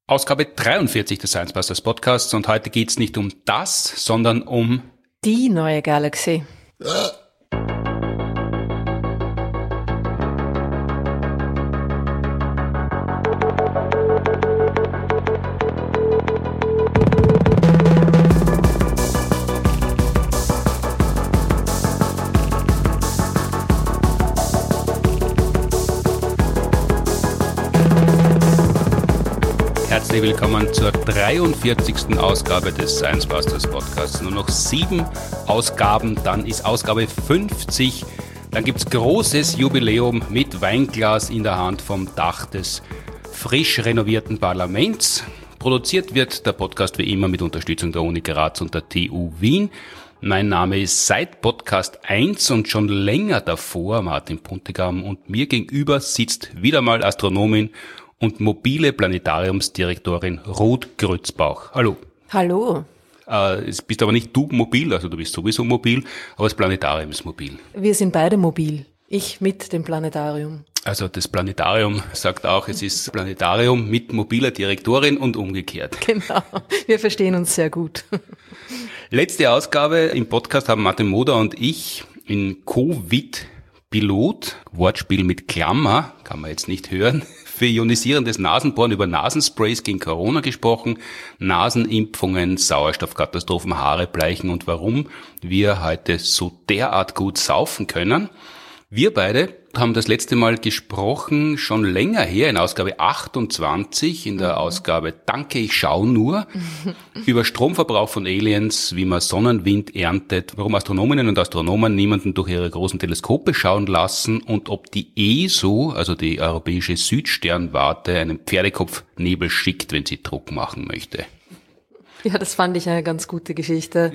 Ausgabe 43 des Science Busters Podcasts und heute geht's nicht um das, sondern um die neue Galaxie. Herzlich willkommen zur 43. Ausgabe des Science Busters Podcasts. Nur noch 7 Ausgaben, dann ist Ausgabe 50. Dann gibt's großes Jubiläum mit Weinglas in der Hand vom Dach des frisch renovierten Parlaments. Produziert wird der Podcast wie immer mit Unterstützung der Uni Graz und der TU Wien. Mein Name ist seit Podcast 1 und schon länger davor Martin Puntigam und mir gegenüber sitzt wieder mal Astronomin und mobile Planetariumsdirektorin Ruth Grützbauch. Hallo. Hallo. Es bist aber nicht du mobil, also du bist sowieso mobil, aber das Planetarium ist mobil. Wir sind beide mobil. Ich mit dem Planetarium. Also das Planetarium sagt auch, es ist Planetarium mit mobiler Direktorin und umgekehrt. Genau, wir verstehen uns sehr gut. Letzte Ausgabe im Podcast haben Martin Moder und ich in Covid-Pilot, Wortspiel mit Klammer, kann man jetzt nicht hören, für ionisierendes Nasenbohren über Nasensprays gegen Corona gesprochen, Nasenimpfungen, Sauerstoffkatastrophen, Haare bleichen und warum wir heute so derart gut saufen können. Wir beide haben das letzte Mal gesprochen, schon länger her, in Ausgabe 28, in der Ausgabe Danke, ich schau nur, über Stromverbrauch von Aliens, wie man Sonnenwind erntet, warum Astronominnen und Astronomen niemanden durch ihre großen Teleskope schauen lassen und ob die ESO, also die Europäische Südsternwarte, einen Pferdekopfnebel schickt, wenn sie Druck machen möchte. Ja, das fand ich eine ganz gute Geschichte.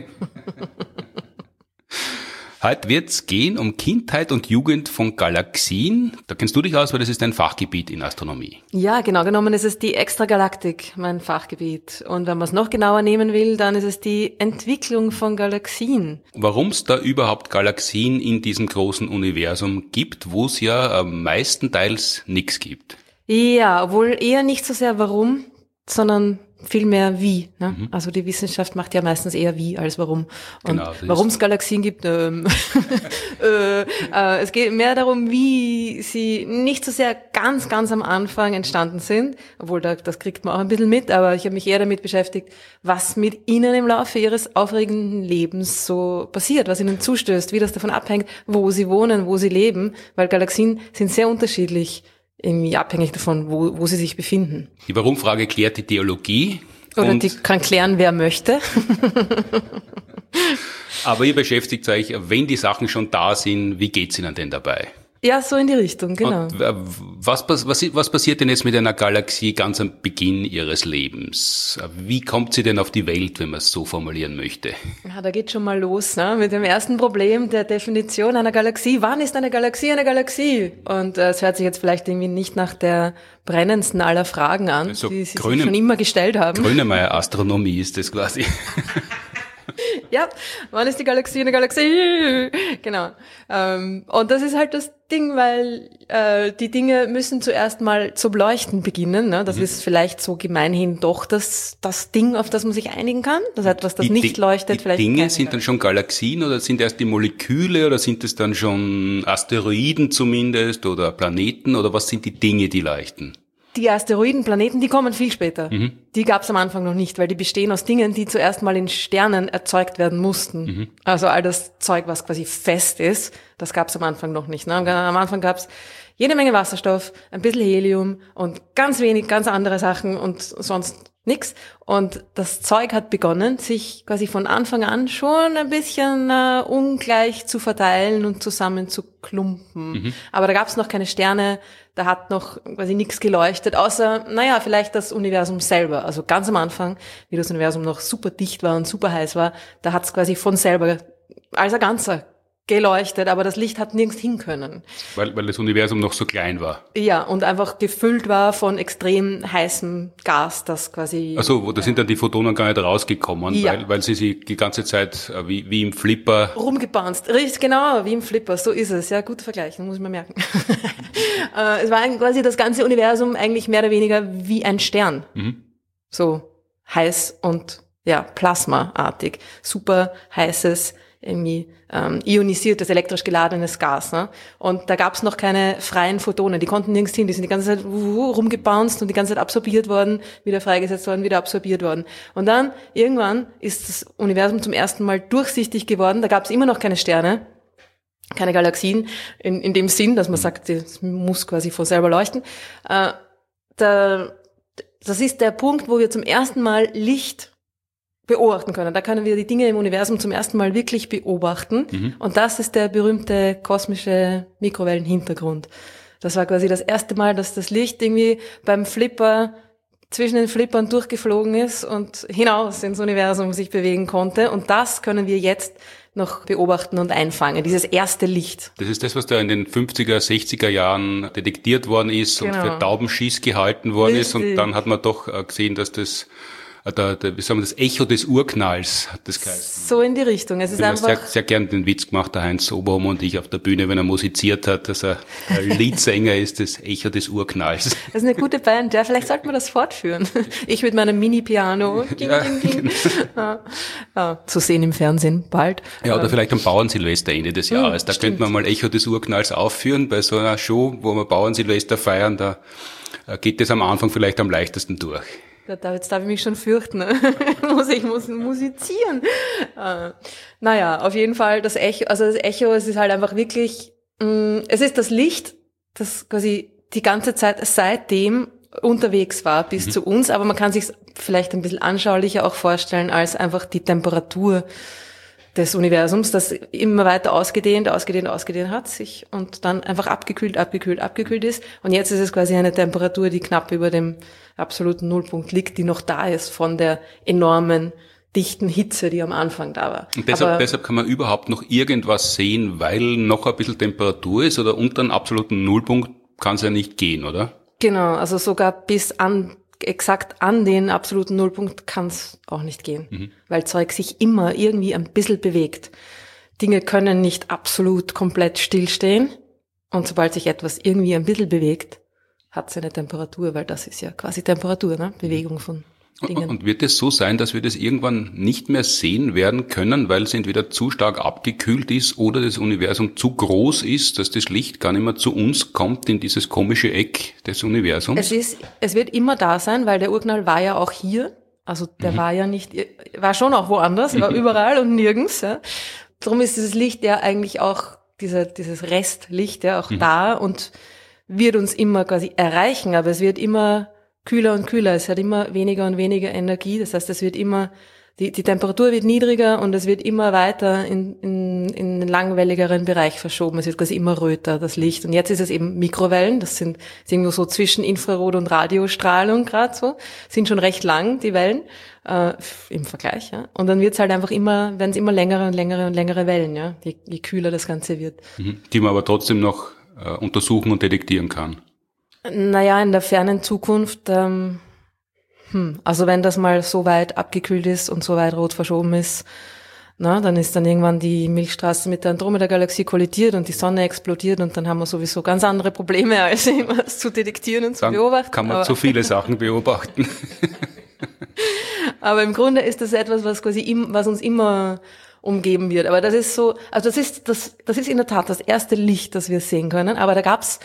Heute wird's gehen um Kindheit und Jugend von Galaxien. Da kennst du dich aus, weil das ist dein Fachgebiet in Astronomie. Ja, genau genommen ist es die Extragalaktik, mein Fachgebiet. Und wenn man es noch genauer nehmen will, dann ist es die Entwicklung von Galaxien. Warum es da überhaupt Galaxien in diesem großen Universum gibt, wo es ja meistenteils nichts gibt. Ja, obwohl eher nicht so sehr warum, sondern vielmehr wie. Ne? Also die Wissenschaft macht ja meistens eher wie als warum. Und genau, warum es Galaxien gibt, es geht mehr darum, wie sie nicht so sehr ganz am Anfang entstanden sind, obwohl das kriegt man auch ein bisschen mit, aber ich habe mich eher damit beschäftigt, was mit ihnen im Laufe ihres aufregenden Lebens so passiert, was ihnen zustößt, wie das davon abhängt, wo sie wohnen, wo sie leben, weil Galaxien sind sehr unterschiedlich, irgendwie abhängig davon, wo sie sich befinden. Die Warum-Frage klärt die Theologie. Oder die kann klären, wer möchte. Aber ihr beschäftigt euch, wenn die Sachen schon da sind, wie geht's Ihnen denn dabei? Ja, so in die Richtung, genau. Und was passiert denn jetzt mit einer Galaxie ganz am Beginn ihres Lebens? Wie kommt sie denn auf die Welt, wenn man es so formulieren möchte? Ja, da geht schon mal los, ne? Mit dem ersten Problem der Definition einer Galaxie. Wann ist eine Galaxie eine Galaxie? Und es hört sich jetzt vielleicht irgendwie nicht nach der brennendsten aller Fragen an, also die Sie sich schon immer gestellt haben. Grönemeyer Astronomie ist das quasi. Ja, wann ist die Galaxie eine Galaxie? Genau. Und das ist halt das Ding, weil die Dinge müssen zuerst mal zum Leuchten beginnen. Ne? Das ist vielleicht so gemeinhin doch das Ding, auf das man sich einigen kann. Das ist etwas, das nicht leuchtet. Die Dinge sind dann schon Galaxien oder sind erst die Moleküle oder sind es dann schon Asteroiden zumindest oder Planeten oder was sind die Dinge, die leuchten? Die Asteroiden, Planeten, die kommen viel später. Die gab es am Anfang noch nicht, weil die bestehen aus Dingen, die zuerst mal in Sternen erzeugt werden mussten. Also all das Zeug, was quasi fest ist, das gab es am Anfang noch nicht. Ne? Am Anfang gab es jede Menge Wasserstoff, ein bisschen Helium und ganz wenig, ganz andere Sachen und sonst nix. Und das Zeug hat begonnen, sich quasi von Anfang an schon ein bisschen ungleich zu verteilen und zusammen zu klumpen. Aber da gab es noch keine Sterne, da hat noch quasi nichts geleuchtet, außer, vielleicht das Universum selber. Also ganz am Anfang, wie das Universum noch super dicht war und super heiß war, da hat es quasi von selber als ein Ganzer geleuchtet, aber das Licht hat nirgends hin können. Weil das Universum noch so klein war. Ja, und einfach gefüllt war von extrem heißem Gas, das quasi... Also, da sind dann die Photonen gar nicht rausgekommen, ja. weil sie die ganze Zeit wie im Flipper... rumgebounced. Richtig, genau, wie im Flipper, so ist es. Ja, guter Vergleich, muss ich mir merken. Es war quasi das ganze Universum eigentlich mehr oder weniger wie ein Stern. so heiß und ja, plasmaartig. Super heißes, irgendwie ionisiertes, elektrisch geladenes Gas. Ne? Und da gab's noch keine freien Photonen, die konnten nirgends hin, die sind die ganze Zeit rumgebounced und die ganze Zeit absorbiert worden, wieder freigesetzt worden, wieder absorbiert worden. Und dann irgendwann ist das Universum zum ersten Mal durchsichtig geworden, da gab's immer noch keine Sterne, keine Galaxien, in dem Sinn, dass man sagt, das muss quasi von selber leuchten. Das ist der Punkt, wo wir zum ersten Mal Licht beobachten können. Da können wir die Dinge im Universum zum ersten Mal wirklich beobachten. Mhm. Und das ist der berühmte kosmische Mikrowellenhintergrund. Das war quasi das erste Mal, dass das Licht irgendwie beim Flipper zwischen den Flippern durchgeflogen ist und hinaus ins Universum sich bewegen konnte. Und das können wir jetzt noch beobachten und einfangen, dieses erste Licht. Das ist das, was da in den 50er, 60er Jahren detektiert worden ist und für Taubenschieß gehalten worden ist. Und dann hat man doch gesehen, dass das wie sagen wir, das Echo des Urknalls hat das geheißen. So in die Richtung. Es ist einfach sehr, sehr gern den Witz gemacht, der Heinz Oberholm und ich auf der Bühne, wenn er musiziert hat, dass er Leadsänger ist, das Echo des Urknalls. Das ist eine gute Band, ja, vielleicht sollten wir das fortführen. Ich mit meinem Mini-Piano. Ding, ding, ding. Zu sehen im Fernsehen, bald. Ja, oder vielleicht am Bauernsilvester Ende des Jahres. Da könnte man mal Echo des Urknalls aufführen, bei so einer Show, wo wir Bauernsilvester feiern, da geht es am Anfang vielleicht am leichtesten durch. Jetzt darf ich mich schon fürchten. Ne? Ich muss musizieren. Naja, auf jeden Fall das Echo, es ist halt einfach wirklich, es ist das Licht, das quasi die ganze Zeit seitdem unterwegs war bis zu uns, aber man kann sich vielleicht ein bisschen anschaulicher auch vorstellen als einfach die Temperatur des Universums, das immer weiter ausgedehnt hat sich und dann einfach abgekühlt ist. Und jetzt ist es quasi eine Temperatur, die knapp über dem absoluten Nullpunkt liegt, die noch da ist von der enormen, dichten Hitze, die am Anfang da war. Und deshalb kann man überhaupt noch irgendwas sehen, weil noch ein bisschen Temperatur ist oder unter einem absoluten Nullpunkt kann es ja nicht gehen, oder? Genau, also sogar exakt an den absoluten Nullpunkt kann es auch nicht gehen, weil Zeug sich immer irgendwie ein bisschen bewegt. Dinge können nicht absolut komplett stillstehen und sobald sich etwas irgendwie ein bisschen bewegt, hat es eine Temperatur, weil das ist ja quasi Temperatur, ne? Bewegung von Dingen. Und wird es so sein, dass wir das irgendwann nicht mehr sehen werden können, weil es entweder zu stark abgekühlt ist oder das Universum zu groß ist, dass das Licht gar nicht mehr zu uns kommt in dieses komische Eck des Universums? Es wird immer da sein, weil der Urknall war ja auch hier. Also der war schon auch woanders, war überall und nirgends. Ja. Darum ist dieses Licht ja eigentlich auch, dieses Restlicht ja auch da und wird uns immer quasi erreichen, aber es wird immer kühler und kühler, es hat immer weniger und weniger Energie, das heißt, es wird immer, die Temperatur wird niedriger und es wird immer weiter in den langwelligeren Bereich verschoben, es wird quasi immer röter, das Licht. Und jetzt ist es eben Mikrowellen, das sind irgendwo so zwischen Infrarot- und Radiostrahlung gerade so, sind schon recht lang, die Wellen, im Vergleich, ja. Und dann wird's halt einfach werden es immer längere und längere und längere Wellen, ja, je kühler das Ganze wird. Die man aber trotzdem noch untersuchen und detektieren kann. Naja, in der fernen Zukunft, also wenn das mal so weit abgekühlt ist und so weit rot verschoben ist, dann ist dann irgendwann die Milchstraße mit der Andromeda-Galaxie kollidiert und die Sonne explodiert und dann haben wir sowieso ganz andere Probleme, als immer zu detektieren und zu beobachten. Kann man zu viele Sachen beobachten. Aber im Grunde ist das etwas, was uns immer umgeben wird. Aber das ist so, also das ist in der Tat das erste Licht, das wir sehen können. Aber da gab's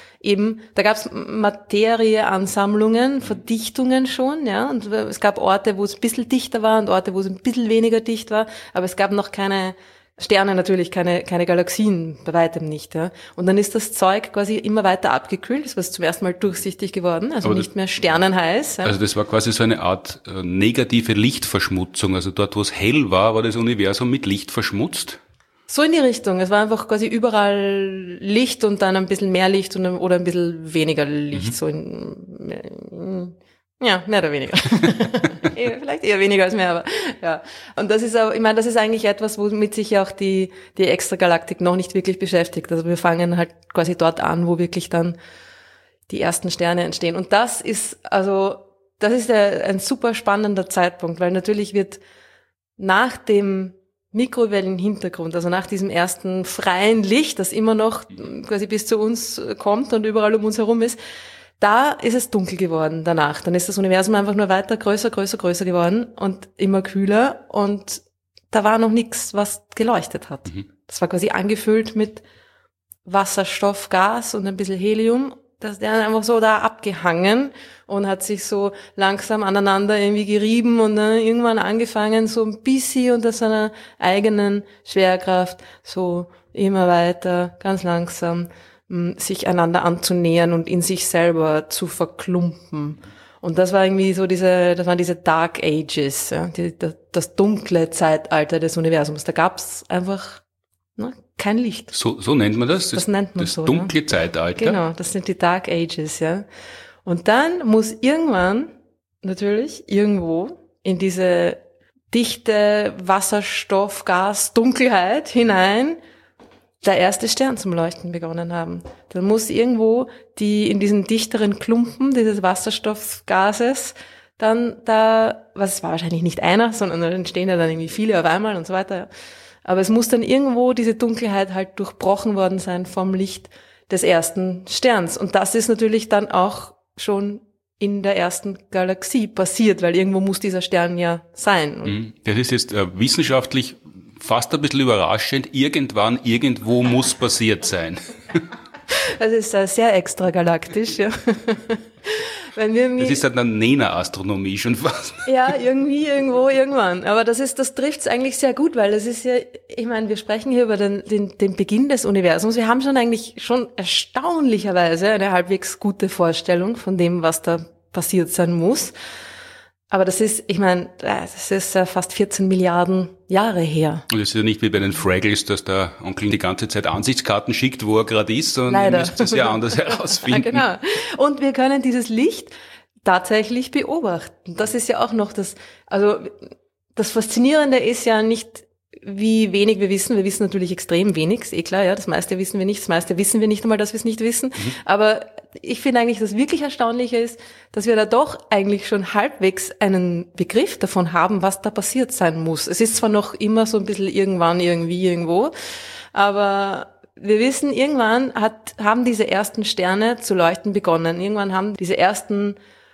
Materieansammlungen, Verdichtungen schon, ja. Und es gab Orte, wo es ein bisschen dichter war und Orte, wo es ein bisschen weniger dicht war. Aber es gab noch keine Sterne natürlich, keine Galaxien, bei weitem nicht, ja. Und dann ist das Zeug quasi immer weiter abgekühlt, es war zum ersten Mal durchsichtig geworden, also nicht mehr sternenheiß. Ja. Also das war quasi so eine Art negative Lichtverschmutzung, also dort, wo es hell war das Universum mit Licht verschmutzt? So in die Richtung, es war einfach quasi überall Licht und dann ein bisschen mehr Licht oder ein bisschen weniger Licht, so ja, mehr oder weniger. Vielleicht eher weniger als mehr, aber ja. Und das ist auch, ich meine, das ist eigentlich etwas, womit sich ja auch die Extragalaktik noch nicht wirklich beschäftigt. Also wir fangen halt quasi dort an, wo wirklich dann die ersten Sterne entstehen. Und das ist ein super spannender Zeitpunkt, weil natürlich wird nach dem Mikrowellenhintergrund, also nach diesem ersten freien Licht, das immer noch quasi bis zu uns kommt und überall um uns herum ist, Da ist es dunkel geworden danach. Dann ist das Universum einfach nur weiter größer geworden und immer kühler und da war noch nichts, was geleuchtet hat. Das war quasi angefüllt mit Wasserstoff, Gas und ein bisschen Helium. Das ist dann einfach so da abgehangen und hat sich so langsam aneinander irgendwie gerieben und dann irgendwann angefangen, so ein bisschen unter seiner eigenen Schwerkraft so immer weiter, ganz langsam sich einander anzunähern und in sich selber zu verklumpen. Und das war irgendwie so das waren diese Dark Ages, ja, das dunkle Zeitalter des Universums. Da gab's einfach kein Licht. So nennt man das? Das nennt man das so. Das dunkle Zeitalter? Genau, das sind die Dark Ages, ja. Und dann muss irgendwann, natürlich, irgendwo in diese dichte Wasserstoff, Gas, Dunkelheit hinein der erste Stern zum Leuchten begonnen haben. Dann muss irgendwo in diesen dichteren Klumpen dieses Wasserstoffgases dann was war wahrscheinlich nicht einer, sondern dann entstehen ja dann irgendwie viele auf einmal und so weiter. Aber es muss dann irgendwo diese Dunkelheit halt durchbrochen worden sein vom Licht des ersten Sterns. Und das ist natürlich dann auch schon in der ersten Galaxie passiert, weil irgendwo muss dieser Stern ja sein. Das ist jetzt wissenschaftlich fast ein bisschen überraschend. Irgendwann, irgendwo muss passiert sein. Das ist sehr extragalaktisch, ja. Das ist dann Nena-Astronomie schon fast. Ja, irgendwie, irgendwo, irgendwann. Aber das trifft's eigentlich sehr gut, weil das ist ja, ich meine, wir sprechen hier über den Beginn des Universums. Wir haben eigentlich schon erstaunlicherweise eine halbwegs gute Vorstellung von dem, was da passiert sein muss. Aber das ist fast 14 Milliarden Jahre her. Und es ist ja nicht wie bei den Fraggles, dass der Onkel die ganze Zeit Ansichtskarten schickt, wo er gerade ist, sondern Leider. ihr müsst es ja anders herausfinden. Ja, genau. Und wir können dieses Licht tatsächlich beobachten. Das ist ja auch noch das Faszinierende ist ja nicht, wie wenig wir wissen. Wir wissen natürlich extrem wenig, ist klar, ja. Das meiste wissen wir nicht. Das meiste wissen wir nicht einmal, dass wir es nicht wissen. Aber ich finde eigentlich, das wirklich Erstaunliche ist, dass wir da doch eigentlich schon halbwegs einen Begriff davon haben, was da passiert sein muss. Es ist zwar noch immer so ein bisschen irgendwann, irgendwie, irgendwo, aber wir wissen, irgendwann haben diese ersten Sterne zu leuchten begonnen. Irgendwann haben diese ersten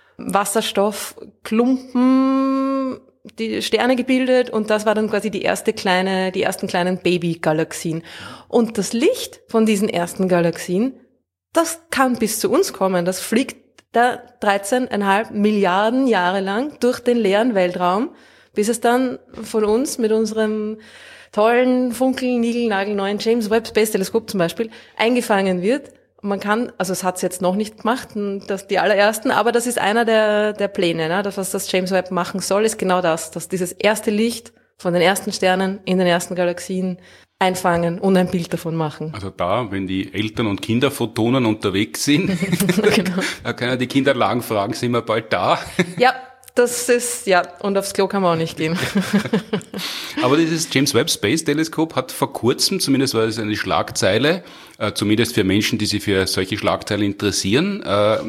Wasserstoffklumpen die Sterne gebildet und das war dann quasi die ersten kleinen Baby-Galaxien. Und das Licht von diesen ersten Galaxien, das kann bis zu uns kommen. Das fliegt da 13,5 Milliarden Jahre lang durch den leeren Weltraum, bis es dann von uns mit unserem tollen, niegelnagelneuen James Webb Space Teleskop zum Beispiel eingefangen wird. Und man kann, also es hat's jetzt noch nicht gemacht, die allerersten, aber das ist einer der Pläne, ne? Das, was das James Webb machen soll, ist genau das, dass dieses erste Licht von den ersten Sternen in den ersten Galaxien einfangen und ein Bild davon machen. Also da, wenn die Eltern und Kinderphotonen unterwegs sind, genau. Da können die Kinder lang fragen, sind wir bald da? Ja, das ist, ja, und aufs Klo kann man auch nicht gehen. Aber dieses James Webb Space Teleskop hat vor kurzem, zumindest war es eine Schlagzeile, zumindest für Menschen, die sich für solche Schlagzeilen interessieren,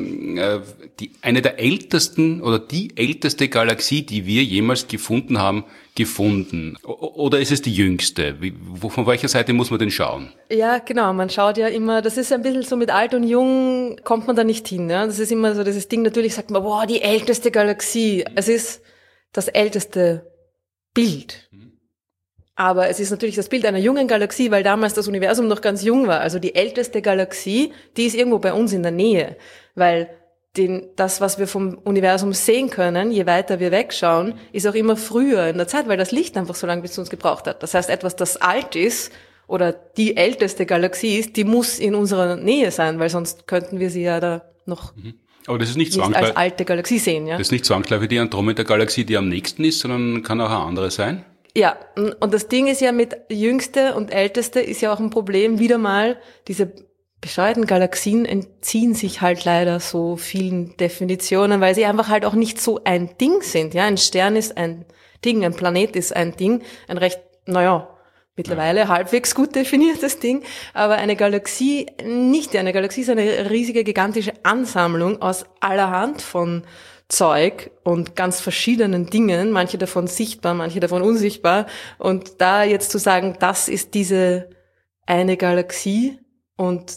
eine der ältesten oder die älteste Galaxie, die wir jemals gefunden haben, gefunden. Oder ist es die jüngste? Von welcher Seite muss man denn schauen? Ja, genau. Man schaut ja immer, das ist ein bisschen so mit alt und jung, kommt man da nicht hin. Ja? Das ist immer so dieses Ding, natürlich sagt man, boah, die älteste Galaxie. Es ist das älteste Bild. Aber es ist natürlich das Bild einer jungen Galaxie, weil damals das Universum noch ganz jung war. Also die älteste Galaxie, die ist irgendwo bei uns in der Nähe. Weil das, was wir vom Universum sehen können, je weiter wir wegschauen, ist auch immer früher in der Zeit, weil das Licht einfach so lange bis zu uns gebraucht hat. Das heißt, etwas, das alt ist oder die älteste Galaxie ist, die muss in unserer Nähe sein, weil sonst könnten wir sie ja da noch Aber das ist nicht als alte Galaxie sehen. Ja? Das ist nicht zwangsläufig die Andromeda-Galaxie, die am nächsten ist, sondern kann auch eine andere sein? Ja, und das Ding ist ja mit jüngste und älteste ist ja auch ein Problem, wieder mal diese bescheuerten Galaxien entziehen sich halt leider so vielen Definitionen, weil sie einfach halt auch nicht so ein Ding sind. Ja, ein Stern ist ein Ding, ein Planet ist ein Ding, ein recht, mittlerweile halbwegs gut definiertes Ding, aber eine Galaxie nicht. Eine Galaxie ist eine riesige, gigantische Ansammlung aus allerhand von Zeug und ganz verschiedenen Dingen, manche davon sichtbar, manche davon unsichtbar. Und da jetzt zu sagen, das ist diese eine Galaxie und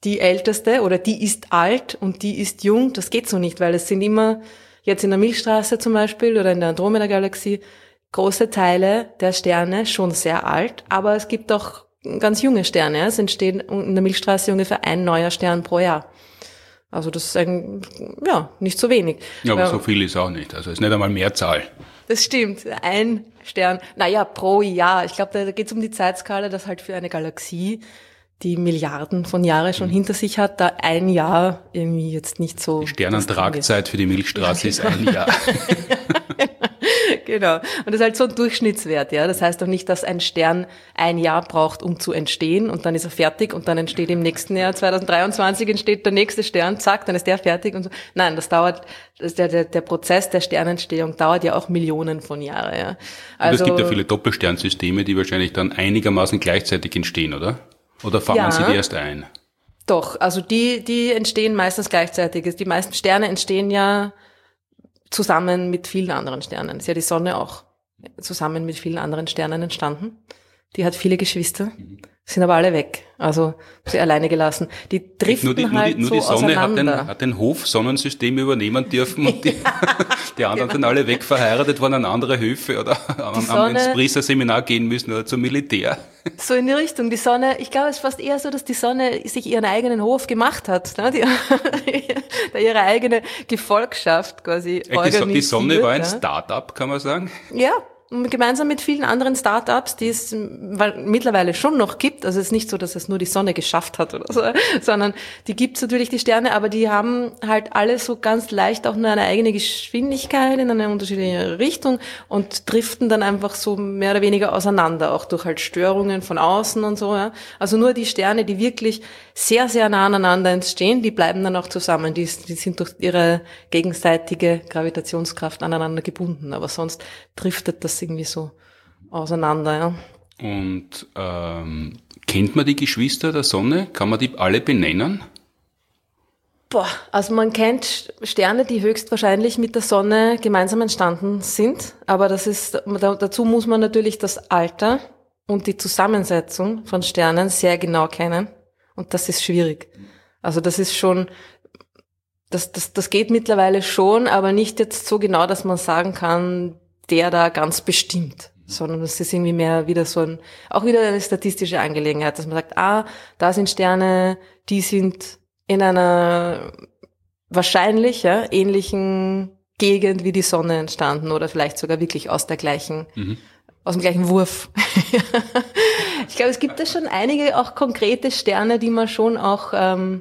die älteste oder die ist alt und die ist jung. Das geht so nicht, weil es sind immer, jetzt in der Milchstraße zum Beispiel oder in der Andromeda-Galaxie, große Teile der Sterne schon sehr alt, aber es gibt auch ganz junge Sterne. Es entstehen in der Milchstraße ungefähr ein neuer Stern pro Jahr. Also das ist nicht so wenig. Ja, aber so viel ist auch nicht. Also es ist nicht einmal Mehrzahl. Das stimmt. Ein Stern, pro Jahr. Ich glaube, da geht es um die Zeitskala, dass halt für eine Galaxie, die Milliarden von Jahren schon hinter sich hat, da ein Jahr irgendwie jetzt nicht so... Die Sternentragzeit für die Milchstraße ist ein Jahr. Genau. Und das ist halt so ein Durchschnittswert, ja. Das heißt doch nicht, dass ein Stern ein Jahr braucht, um zu entstehen und dann ist er fertig und dann entsteht im nächsten Jahr 2023 entsteht der nächste Stern, zack, dann ist der fertig und so. Nein, der Prozess der Sternentstehung dauert ja auch Millionen von Jahren, ja. Also, und es gibt ja viele Doppelsternsysteme, die wahrscheinlich dann einigermaßen gleichzeitig entstehen, oder? Oder fangen sie die erst ein? Doch, also die entstehen meistens gleichzeitig. Die meisten Sterne entstehen ja zusammen mit vielen anderen Sternen. Ist ja die Sonne auch zusammen mit vielen anderen Sternen entstanden. Die hat viele Geschwister, sind aber alle weg. Also sie alleine gelassen. Die driften nur so die Sonne auseinander. hat den Hof-Sonnensystem übernehmen dürfen und die anderen sind alle weg verheiratet worden an andere Höfe oder ins Priesterseminar gehen müssen oder zum Militär. So in die Richtung. Die Sonne, ich glaube, es ist fast eher so, dass die Sonne sich ihren eigenen Hof gemacht hat, ne? Da ihre eigene Gefolgschaft quasi organisiert. Die Sonne war ein Start-up, kann man sagen. Ja. Und gemeinsam mit vielen anderen Start-ups, die es mittlerweile schon noch gibt, also es ist nicht so, dass es nur die Sonne geschafft hat oder so, sondern die gibt's natürlich, die Sterne, aber die haben halt alle so ganz leicht auch nur eine eigene Geschwindigkeit in eine unterschiedliche Richtung und driften dann einfach so mehr oder weniger auseinander, auch durch halt Störungen von außen und so, ja. Also nur die Sterne, die wirklich sehr, sehr nah aneinander entstehen, die bleiben dann auch zusammen, die sind durch ihre gegenseitige Gravitationskraft aneinander gebunden, aber sonst driftet das irgendwie so auseinander, ja. Und kennt man die Geschwister der Sonne? Kann man die alle benennen? Also man kennt Sterne, die höchstwahrscheinlich mit der Sonne gemeinsam entstanden sind, aber dazu muss man natürlich das Alter und die Zusammensetzung von Sternen sehr genau kennen und das ist schwierig. Also das ist schon, das geht mittlerweile schon, aber nicht jetzt so genau, dass man sagen kann, der da ganz bestimmt, sondern es ist irgendwie mehr wieder auch wieder eine statistische Angelegenheit, dass man sagt, da sind Sterne, die sind in einer wahrscheinlich ähnlichen Gegend wie die Sonne entstanden oder vielleicht sogar wirklich aus dem gleichen Wurf. Ich glaube, es gibt da schon einige auch konkrete Sterne, die man schon auch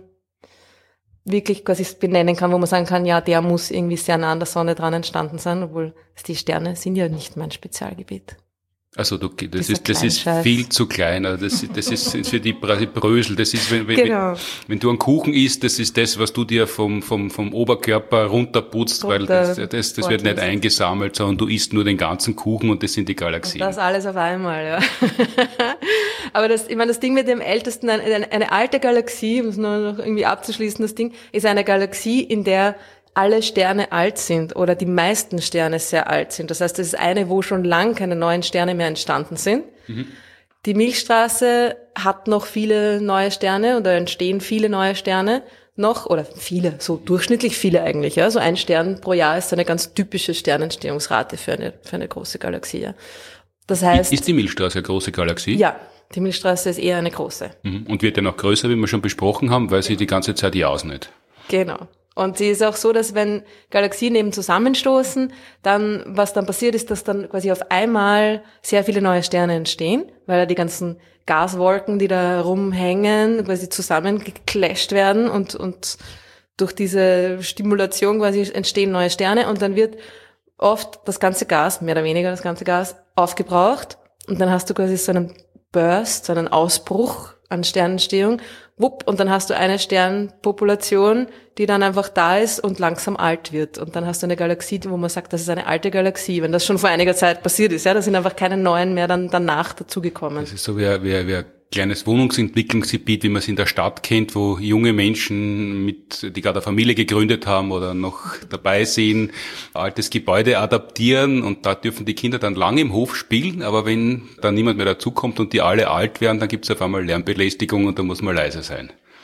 wirklich quasi benennen kann, wo man sagen kann, ja, der muss irgendwie sehr nah an der Sonne dran entstanden sein, obwohl die Sterne sind ja nicht mein Spezialgebiet. Also das ist viel zu klein. Also das ist für die Brösel. Das ist wenn du einen Kuchen isst, das ist das, was du dir vom Oberkörper runterputzt, weil das wird nicht eingesammelt, sondern du isst nur den ganzen Kuchen und das sind die Galaxien. Und das alles auf einmal, ja. Aber das Ding mit dem ältesten, eine alte Galaxie, um es nur noch irgendwie abzuschließen, das Ding ist eine Galaxie, in der alle Sterne alt sind oder die meisten Sterne sehr alt sind. Das heißt, das ist eine, wo schon lang keine neuen Sterne mehr entstanden sind. Mhm. Die Milchstraße hat noch viele neue Sterne oder entstehen viele neue Sterne noch, oder viele, so durchschnittlich viele eigentlich. Ja. So ein Stern pro Jahr ist eine ganz typische Sternentstehungsrate für eine große Galaxie. Ja. Das heißt, ist die Milchstraße eine große Galaxie? Ja, die Milchstraße ist eher eine große. Mhm. Und wird ja noch größer, wie wir schon besprochen haben, weil sie die ganze Zeit ausnimmt. Genau. Und sie ist auch so, dass wenn Galaxien eben zusammenstoßen, dann, was dann passiert ist, dass dann quasi auf einmal sehr viele neue Sterne entstehen, weil da die ganzen Gaswolken, die da rumhängen, quasi zusammengeclasht werden und durch diese Stimulation quasi entstehen neue Sterne und dann wird oft das ganze Gas, mehr oder weniger das ganze Gas, aufgebraucht und dann hast du quasi so einen Burst, so einen Ausbruch an Sternentstehung, wupp, und dann hast du eine Sternpopulation, die dann einfach da ist und langsam alt wird. Und dann hast du eine Galaxie, wo man sagt, das ist eine alte Galaxie, wenn das schon vor einiger Zeit passiert ist. Ja, da sind einfach keine neuen mehr dann danach dazugekommen. Das ist so wie ein kleines Wohnungsentwicklungsgebiet, wie man es in der Stadt kennt, wo junge Menschen die gerade eine Familie gegründet haben oder noch dabei sind, ein altes Gebäude adaptieren und da dürfen die Kinder dann lange im Hof spielen, aber wenn dann niemand mehr dazukommt und die alle alt werden, dann gibt es auf einmal Lärmbelästigung und da muss man leise sein.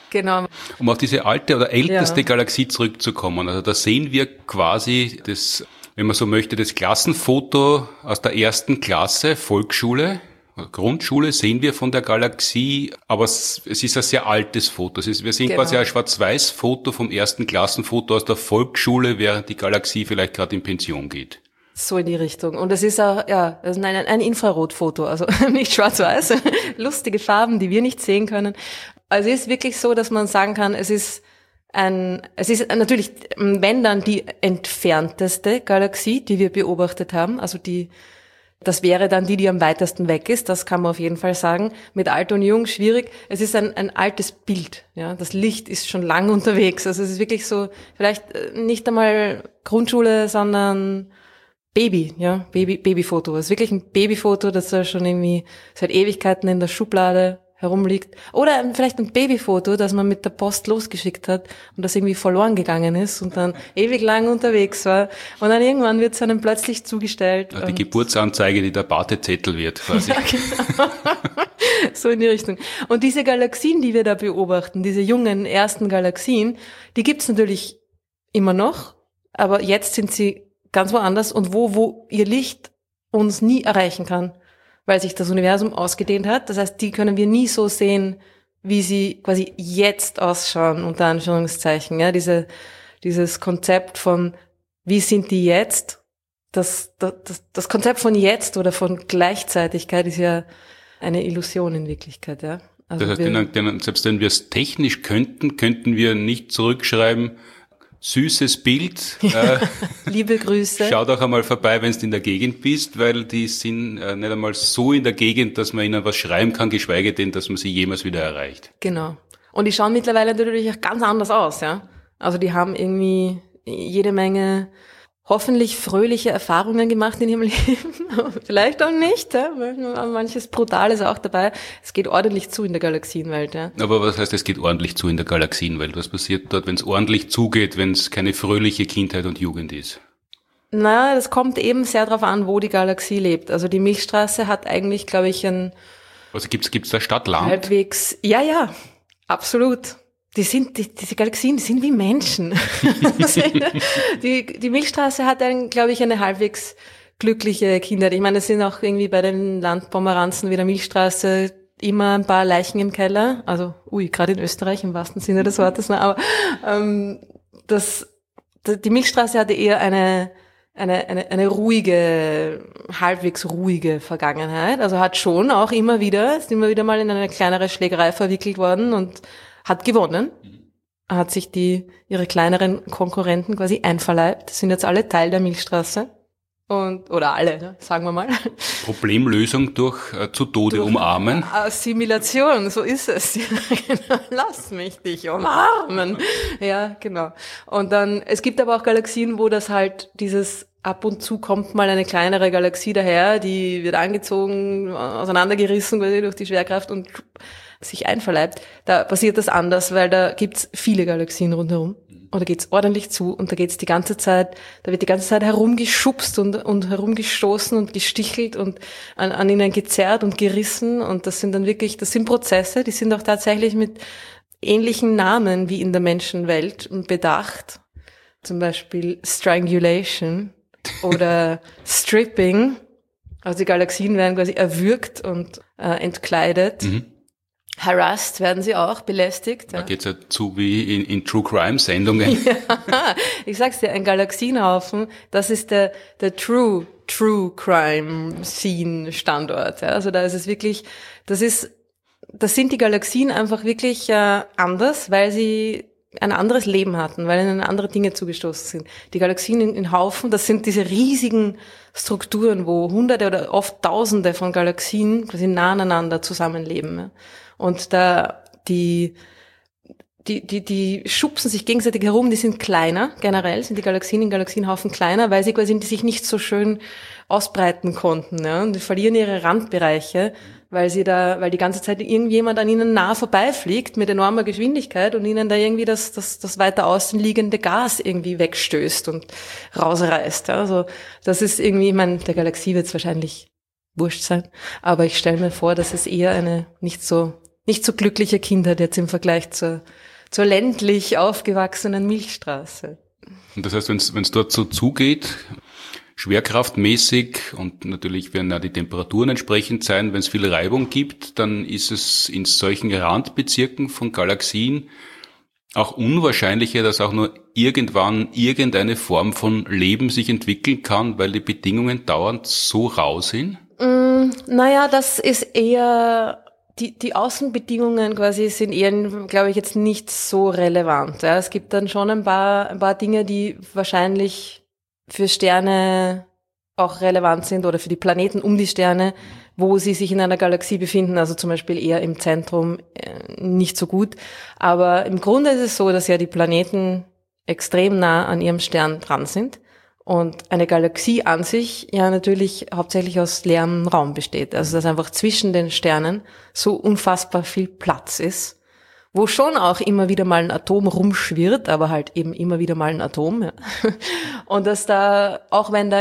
Genau. Um auf diese alte oder älteste Galaxie zurückzukommen, also da sehen wir quasi das, wenn man so möchte, das Klassenfoto aus der 1. Klasse, Volksschule, Grundschule, sehen wir von der Galaxie, aber es ist ein sehr altes Foto. Wir sehen quasi ein Schwarz-Weiß-Foto vom 1. Klassenfoto aus der Volksschule, während die Galaxie vielleicht gerade in Pension geht. So in die Richtung. Und es ist auch, das ist ein Infrarotfoto, also nicht schwarz-weiß, lustige Farben, die wir nicht sehen können. Also es ist wirklich so, dass man sagen kann, es ist natürlich, wenn dann die entfernteste Galaxie, die wir beobachtet haben, also das wäre dann die am weitesten weg ist, das kann man auf jeden Fall sagen. Mit alt und jung schwierig. Es ist ein altes Bild, ja. Das Licht ist schon lang unterwegs. Also es ist wirklich so, vielleicht nicht einmal Grundschule, sondern Babyfoto. Es ist wirklich ein Babyfoto, das da schon irgendwie seit Ewigkeiten in der Schublade herumliegt. Oder vielleicht ein Babyfoto, das man mit der Post losgeschickt hat und das irgendwie verloren gegangen ist und dann ewig lang unterwegs war. Und dann irgendwann wird es einem plötzlich zugestellt. Ja, die Geburtsanzeige, die der Batezettel wird quasi. Ja, genau. So in die Richtung. Und diese Galaxien, die wir da beobachten, diese jungen ersten Galaxien, die gibt's natürlich immer noch, aber jetzt sind sie ganz woanders und wo ihr Licht uns nie erreichen kann, weil sich das Universum ausgedehnt hat. Das heißt, die können wir nie so sehen, wie sie quasi jetzt ausschauen, unter Anführungszeichen. Ja, dieses Konzept von, wie sind die jetzt? Das Konzept von jetzt oder von Gleichzeitigkeit ist ja eine Illusion in Wirklichkeit, ja. Also das heißt, selbst wenn wir es technisch könnten wir nicht zurückschreiben, süßes Bild. Liebe Grüße. Schau doch einmal vorbei, wenn du in der Gegend bist, weil die sind nicht einmal so in der Gegend, dass man ihnen was schreiben kann, geschweige denn, dass man sie jemals wieder erreicht. Genau. Und die schauen mittlerweile natürlich auch ganz anders aus, ja. Also die haben irgendwie jede Menge hoffentlich fröhliche Erfahrungen gemacht in ihrem Leben. Vielleicht auch nicht, ja. Manches Brutales auch dabei. Es geht ordentlich zu in der Galaxienwelt, ja. Aber was heißt, es geht ordentlich zu in der Galaxienwelt? Was passiert dort, wenn es ordentlich zugeht, wenn es keine fröhliche Kindheit und Jugend ist? Na, das kommt eben sehr darauf an, wo die Galaxie lebt. Also die Milchstraße hat eigentlich, glaube ich, Also gibt's da Stadt-Land? Halbwegs, ja, absolut. Diese Galaxien, die sind wie Menschen. Die Milchstraße hat glaube ich, eine halbwegs glückliche Kindheit. Ich meine, es sind auch irgendwie bei den Landpomeranzen wie der Milchstraße immer ein paar Leichen im Keller. Also, gerade in Österreich im wahrsten Sinne des Wortes. Aber die Milchstraße hatte eher eine ruhige, halbwegs ruhige Vergangenheit. Also ist immer wieder mal in eine kleinere Schlägerei verwickelt worden und hat gewonnen, hat sich ihre kleineren Konkurrenten quasi einverleibt, sind jetzt alle Teil der Milchstraße oder alle, ne, sagen wir mal. Problemlösung durch zu Tode umarmen. Assimilation, so ist es. Lass mich dich umarmen. Ja, genau. Und dann, es gibt aber auch Galaxien, wo das halt ab und zu kommt mal eine kleinere Galaxie daher, die wird angezogen, auseinandergerissen quasi durch die Schwerkraft und sich einverleibt. Da passiert das anders, weil da gibt's viele Galaxien rundherum. Und da geht's ordentlich zu und da wird die ganze Zeit herumgeschubst und herumgestoßen und gestichelt und an ihnen gezerrt und gerissen. Und das sind Prozesse, die sind auch tatsächlich mit ähnlichen Namen wie in der Menschenwelt und bedacht. Zum Beispiel Strangulation oder Stripping. Also die Galaxien werden quasi erwürgt und entkleidet. Harassed werden sie auch, belästigt. Da geht's ja zu wie in True Crime Sendungen. Ja, ich sag's dir, ein Galaxienhaufen, das ist der True Crime Scene Standort. Ja. Also da ist es wirklich, das sind die Galaxien einfach wirklich anders, weil sie ein anderes Leben hatten, weil ihnen andere Dinge zugestoßen sind. Die Galaxien in Haufen, das sind diese riesigen Strukturen, wo Hunderte oder oft Tausende von Galaxien quasi nah aneinander zusammenleben. Ja. Und die schubsen sich gegenseitig herum, die sind kleiner, generell sind die Galaxien in Galaxienhaufen kleiner, weil sie quasi sich nicht so schön ausbreiten konnten, ja, und die verlieren ihre Randbereiche, weil die ganze Zeit irgendjemand an ihnen nah vorbeifliegt mit enormer Geschwindigkeit und ihnen da irgendwie das weiter außen liegende Gas irgendwie wegstößt und rausreißt, ja. Also, das ist irgendwie, ich meine, der Galaxie wird es wahrscheinlich wurscht sein, aber ich stelle mir vor, dass es eher eine nicht so nicht so glückliche Kindheit jetzt im Vergleich zur ländlich aufgewachsenen Milchstraße. Und das heißt, wenn es dort so zugeht, schwerkraftmäßig, und natürlich werden auch die Temperaturen entsprechend sein, wenn es viel Reibung gibt, dann ist es in solchen Randbezirken von Galaxien auch unwahrscheinlicher, dass auch nur irgendwann irgendeine Form von Leben sich entwickeln kann, weil die Bedingungen dauernd so rau sind? Naja, das ist eher, die Außenbedingungen quasi sind eher, glaube ich, jetzt nicht so relevant. Ja. Es gibt dann schon ein paar Dinge, die wahrscheinlich für Sterne auch relevant sind oder für die Planeten um die Sterne, wo sie sich in einer Galaxie befinden, also zum Beispiel eher im Zentrum, nicht so gut. Aber im Grunde ist es so, dass ja die Planeten extrem nah an ihrem Stern dran sind und eine Galaxie an sich ja natürlich hauptsächlich aus leerem Raum besteht. Also dass einfach zwischen den Sternen so unfassbar viel Platz ist, wo schon auch immer wieder mal ein Atom rumschwirrt, aber halt eben immer wieder mal ein Atom. Ja. Und dass da, auch wenn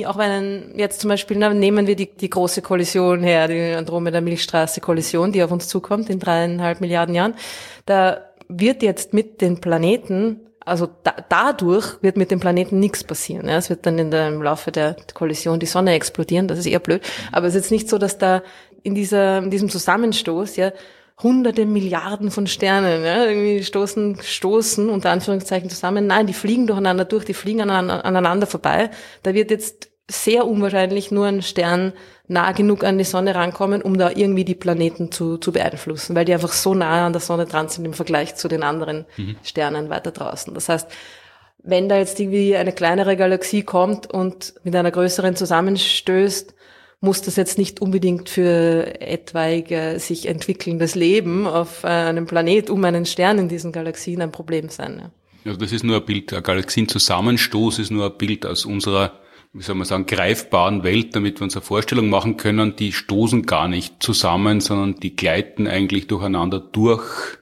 jetzt zum Beispiel, nehmen wir die große Kollision her, die Andromeda-Milchstraße-Kollision, die auf uns zukommt in 3,5 Milliarden Jahren, da wird jetzt mit den Planeten, also dadurch wird mit den Planeten nichts passieren. Ja. Es wird dann im Laufe der Kollision die Sonne explodieren, das ist eher blöd. Aber es ist jetzt nicht so, dass da in diesem Zusammenstoß, ja, hunderte Milliarden von Sternen, ja, irgendwie stoßen unter Anführungszeichen zusammen. Nein, die fliegen durcheinander durch, die fliegen aneinander vorbei. Da wird jetzt sehr unwahrscheinlich nur ein Stern nah genug an die Sonne rankommen, um da irgendwie die Planeten zu beeinflussen, weil die einfach so nah an der Sonne dran sind im Vergleich zu den anderen Sternen weiter draußen. Das heißt, wenn da jetzt irgendwie eine kleinere Galaxie kommt und mit einer größeren zusammenstößt, muss das jetzt nicht unbedingt für etwaig sich entwickelndes Leben auf einem Planet um einen Stern in diesen Galaxien ein Problem sein. Ja. Also das ist nur ein Bild, ein Galaxienzusammenstoß ist nur ein Bild aus unserer, wie soll man sagen, greifbaren Welt, damit wir uns eine Vorstellung machen können. Die stoßen gar nicht zusammen, sondern die gleiten eigentlich durcheinander durch.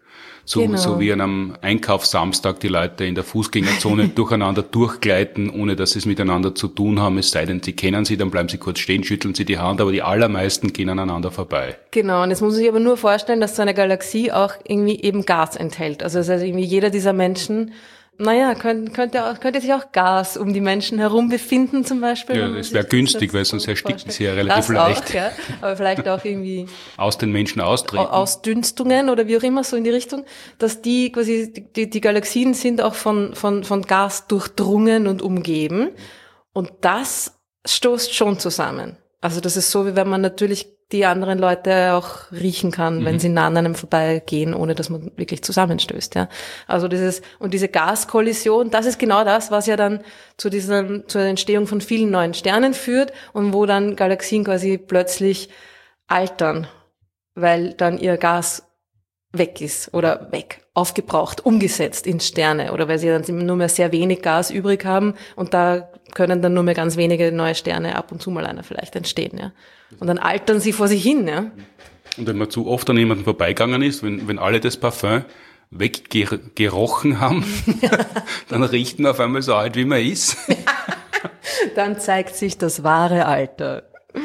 So wie an einem Einkaufssamstag die Leute in der Fußgängerzone durcheinander durchgleiten, ohne dass sie es miteinander zu tun haben. Es sei denn, sie kennen sie, dann bleiben sie kurz stehen, schütteln sie die Hand, aber die allermeisten gehen aneinander vorbei. Genau, und jetzt muss man sich aber nur vorstellen, dass so eine Galaxie auch irgendwie eben Gas enthält. Also das heißt, irgendwie jeder dieser Menschen, könnte sich auch Gas um die Menschen herum befinden zum Beispiel. Ja, das wäre günstig, weil sonst ersticken sie ja relativ leicht. Auch, ja, aber vielleicht auch irgendwie aus den Menschen austreten. Ausdünstungen oder wie auch immer, so in die Richtung, dass die quasi, die Galaxien sind auch von Gas durchdrungen und umgeben. Und das stoßt schon zusammen. Also das ist so, wie wenn man natürlich die anderen Leute auch riechen kann, wenn sie nah an einem vorbeigehen, ohne dass man wirklich zusammenstößt, ja. Also diese Gaskollision, das ist genau das, was ja dann zur Entstehung von vielen neuen Sternen führt und wo dann Galaxien quasi plötzlich altern, weil dann ihr Gas weg ist oder aufgebraucht, umgesetzt in Sterne oder weil sie dann nur mehr sehr wenig Gas übrig haben und da können dann nur mehr ganz wenige neue Sterne, ab und zu mal einer vielleicht entstehen, ja. Und dann altern sie vor sich hin, ja. Und wenn man zu oft an jemanden vorbeigegangen ist, wenn alle das Parfum weggerochen haben, dann riecht man auf einmal so alt, wie man ist. Dann zeigt sich das wahre Alter.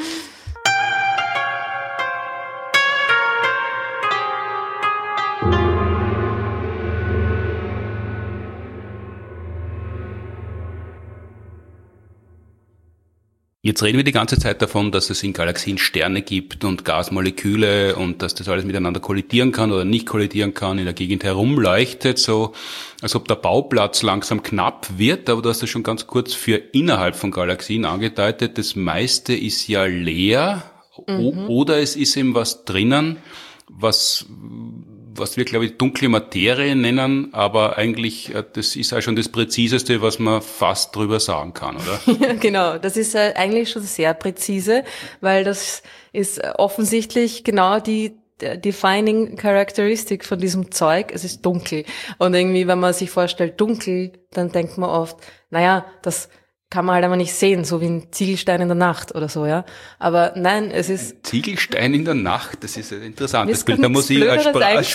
Jetzt reden wir die ganze Zeit davon, dass es in Galaxien Sterne gibt und Gasmoleküle und dass das alles miteinander kollidieren kann oder nicht kollidieren kann, in der Gegend herumleuchtet, so als ob der Bauplatz langsam knapp wird, aber du hast das schon ganz kurz für innerhalb von Galaxien angedeutet, das meiste ist ja leer oder es ist eben was drinnen, was wir, glaube ich, dunkle Materie nennen, aber eigentlich, das ist auch schon das Präziseste, was man fast drüber sagen kann, oder? Ja, genau, das ist eigentlich schon sehr präzise, weil das ist offensichtlich genau die defining characteristic von diesem Zeug, es ist dunkel. Und irgendwie, wenn man sich vorstellt, dunkel, dann denkt man oft, naja, das kann man halt einfach nicht sehen, so wie ein Ziegelstein in der Nacht oder so, ja. Aber nein, es ist... Ziegelstein in der Nacht, das ist ein interessantes Bild. Da muss ich als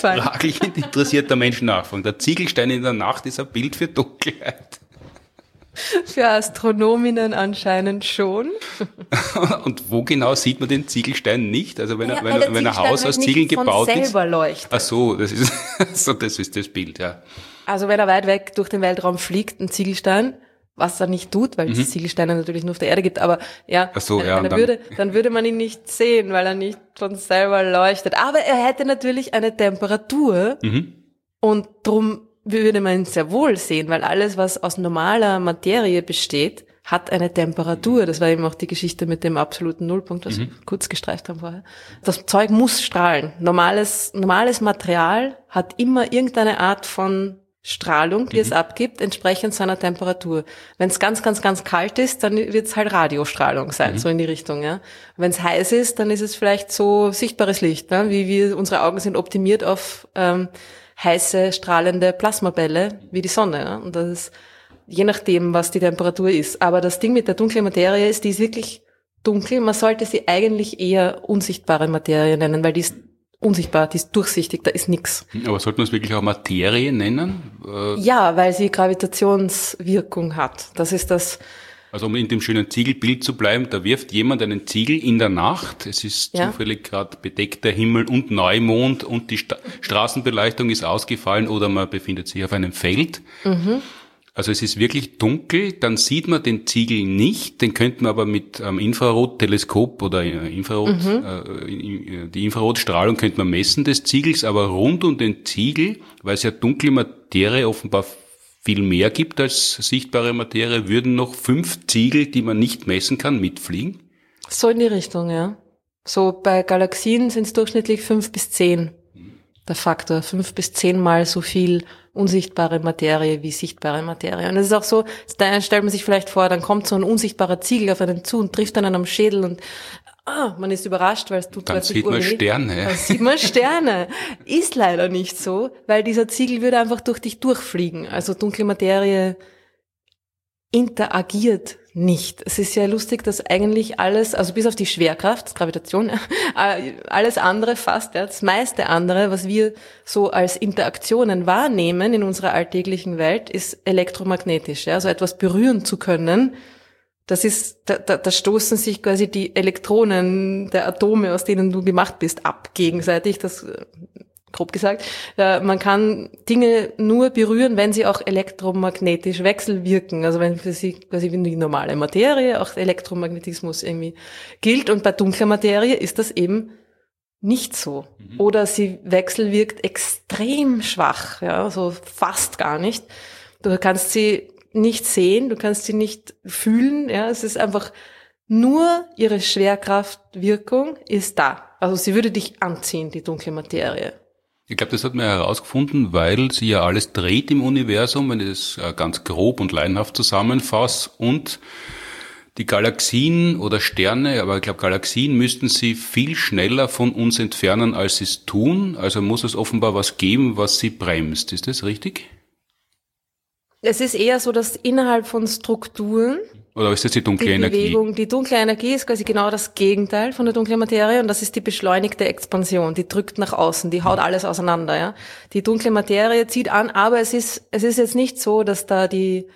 sprachlich interessierter Mensch nachfragen. Der Ziegelstein in der Nacht ist ein Bild für Dunkelheit. Für Astronominnen anscheinend schon. Und wo genau sieht man den Ziegelstein nicht? Also wenn Weil ein Haus aus Ziegeln gebaut ist. Selber leuchtet. Ach so, das ist das Bild, ja. Also wenn er weit weg durch den Weltraum fliegt, ein Ziegelstein, was er nicht tut, weil es Ziegelsteine natürlich nur auf der Erde gibt, aber ja, ach so, dann würde man ihn nicht sehen, weil er nicht von selber leuchtet. Aber er hätte natürlich eine Temperatur und drum würde man ihn sehr wohl sehen, weil alles, was aus normaler Materie besteht, hat eine Temperatur. Das war eben auch die Geschichte mit dem absoluten Nullpunkt, was wir kurz gestreift haben vorher. Das Zeug muss strahlen. Normales Material hat immer irgendeine Art von Strahlung, die es abgibt, entsprechend seiner Temperatur. Wenn es ganz, ganz, ganz kalt ist, dann wird es halt Radiostrahlung sein, so in die Richtung. Ja. Wenn es heiß ist, dann ist es vielleicht so sichtbares Licht, ne? Wie unsere Augen sind optimiert auf heiße, strahlende Plasmabälle, wie die Sonne. Ja? Und das ist je nachdem, was die Temperatur ist. Aber das Ding mit der dunklen Materie ist, die ist wirklich dunkel. Man sollte sie eigentlich eher unsichtbare Materie nennen, weil die ist unsichtbar, die ist durchsichtig, da ist nichts. Aber sollten wir es wirklich auch Materie nennen? Ja, weil sie Gravitationswirkung hat. Das ist das. Also um in dem schönen Ziegelbild zu bleiben, da wirft jemand einen Ziegel in der Nacht. Es ist zufällig gerade bedeckter Himmel und Neumond und die Straßenbeleuchtung ist ausgefallen oder man befindet sich auf einem Feld. Also es ist wirklich dunkel, dann sieht man den Ziegel nicht, den könnte man aber mit Infrarotteleskop oder die Infrarotstrahlung könnte man messen des Ziegels, aber rund um den Ziegel, weil es ja dunkle Materie offenbar viel mehr gibt als sichtbare Materie, würden noch 5 Ziegel, die man nicht messen kann, mitfliegen? So in die Richtung, ja. So bei Galaxien sind es durchschnittlich 5 bis 10. Der Faktor, 5 bis 10 Mal so viel unsichtbare Materie wie sichtbare Materie. Und es ist auch so, da stellt man sich vielleicht vor, dann kommt so ein unsichtbarer Ziegel auf einen zu und trifft einen am Schädel und man ist überrascht, weil es tut dann sieht man Sterne. Dann sieht man Sterne. Ist leider nicht so, weil dieser Ziegel würde einfach durch dich durchfliegen. Also dunkle Materie interagiert nicht. Es ist ja lustig, dass eigentlich alles, also bis auf die Schwerkraft, Gravitation, alles andere fast, ja, das meiste andere, was wir so als Interaktionen wahrnehmen in unserer alltäglichen Welt, ist elektromagnetisch. Ja, also etwas berühren zu können, das ist, da stoßen sich quasi die Elektronen der Atome, aus denen du gemacht bist, ab gegenseitig. Das grob gesagt. Man kann Dinge nur berühren, wenn sie auch elektromagnetisch wechselwirken. Also wenn für sie quasi wie die normale Materie auch Elektromagnetismus irgendwie gilt. Und bei dunkler Materie ist das eben nicht so. Oder sie wechselwirkt extrem schwach, ja, so fast gar nicht. Du kannst sie nicht sehen, du kannst sie nicht fühlen, ja, es ist einfach nur ihre Schwerkraftwirkung ist da. Also sie würde dich anziehen, die dunkle Materie. Ich glaube, das hat man herausgefunden, weil sie ja alles dreht im Universum, wenn ich das ganz grob und laienhaft zusammenfasse. Und die Galaxien oder Sterne, aber ich glaube, Galaxien müssten sie viel schneller von uns entfernen, als sie es tun. Also muss es offenbar was geben, was sie bremst. Ist das richtig? Es ist eher so, dass innerhalb von Strukturen oder ist das die dunkle Energie? Die dunkle Energie ist quasi genau das Gegenteil von der dunklen Materie und das ist die beschleunigte Expansion. Die drückt nach außen, die haut alles auseinander. Ja, die dunkle Materie zieht an, aber es ist jetzt nicht so, dass da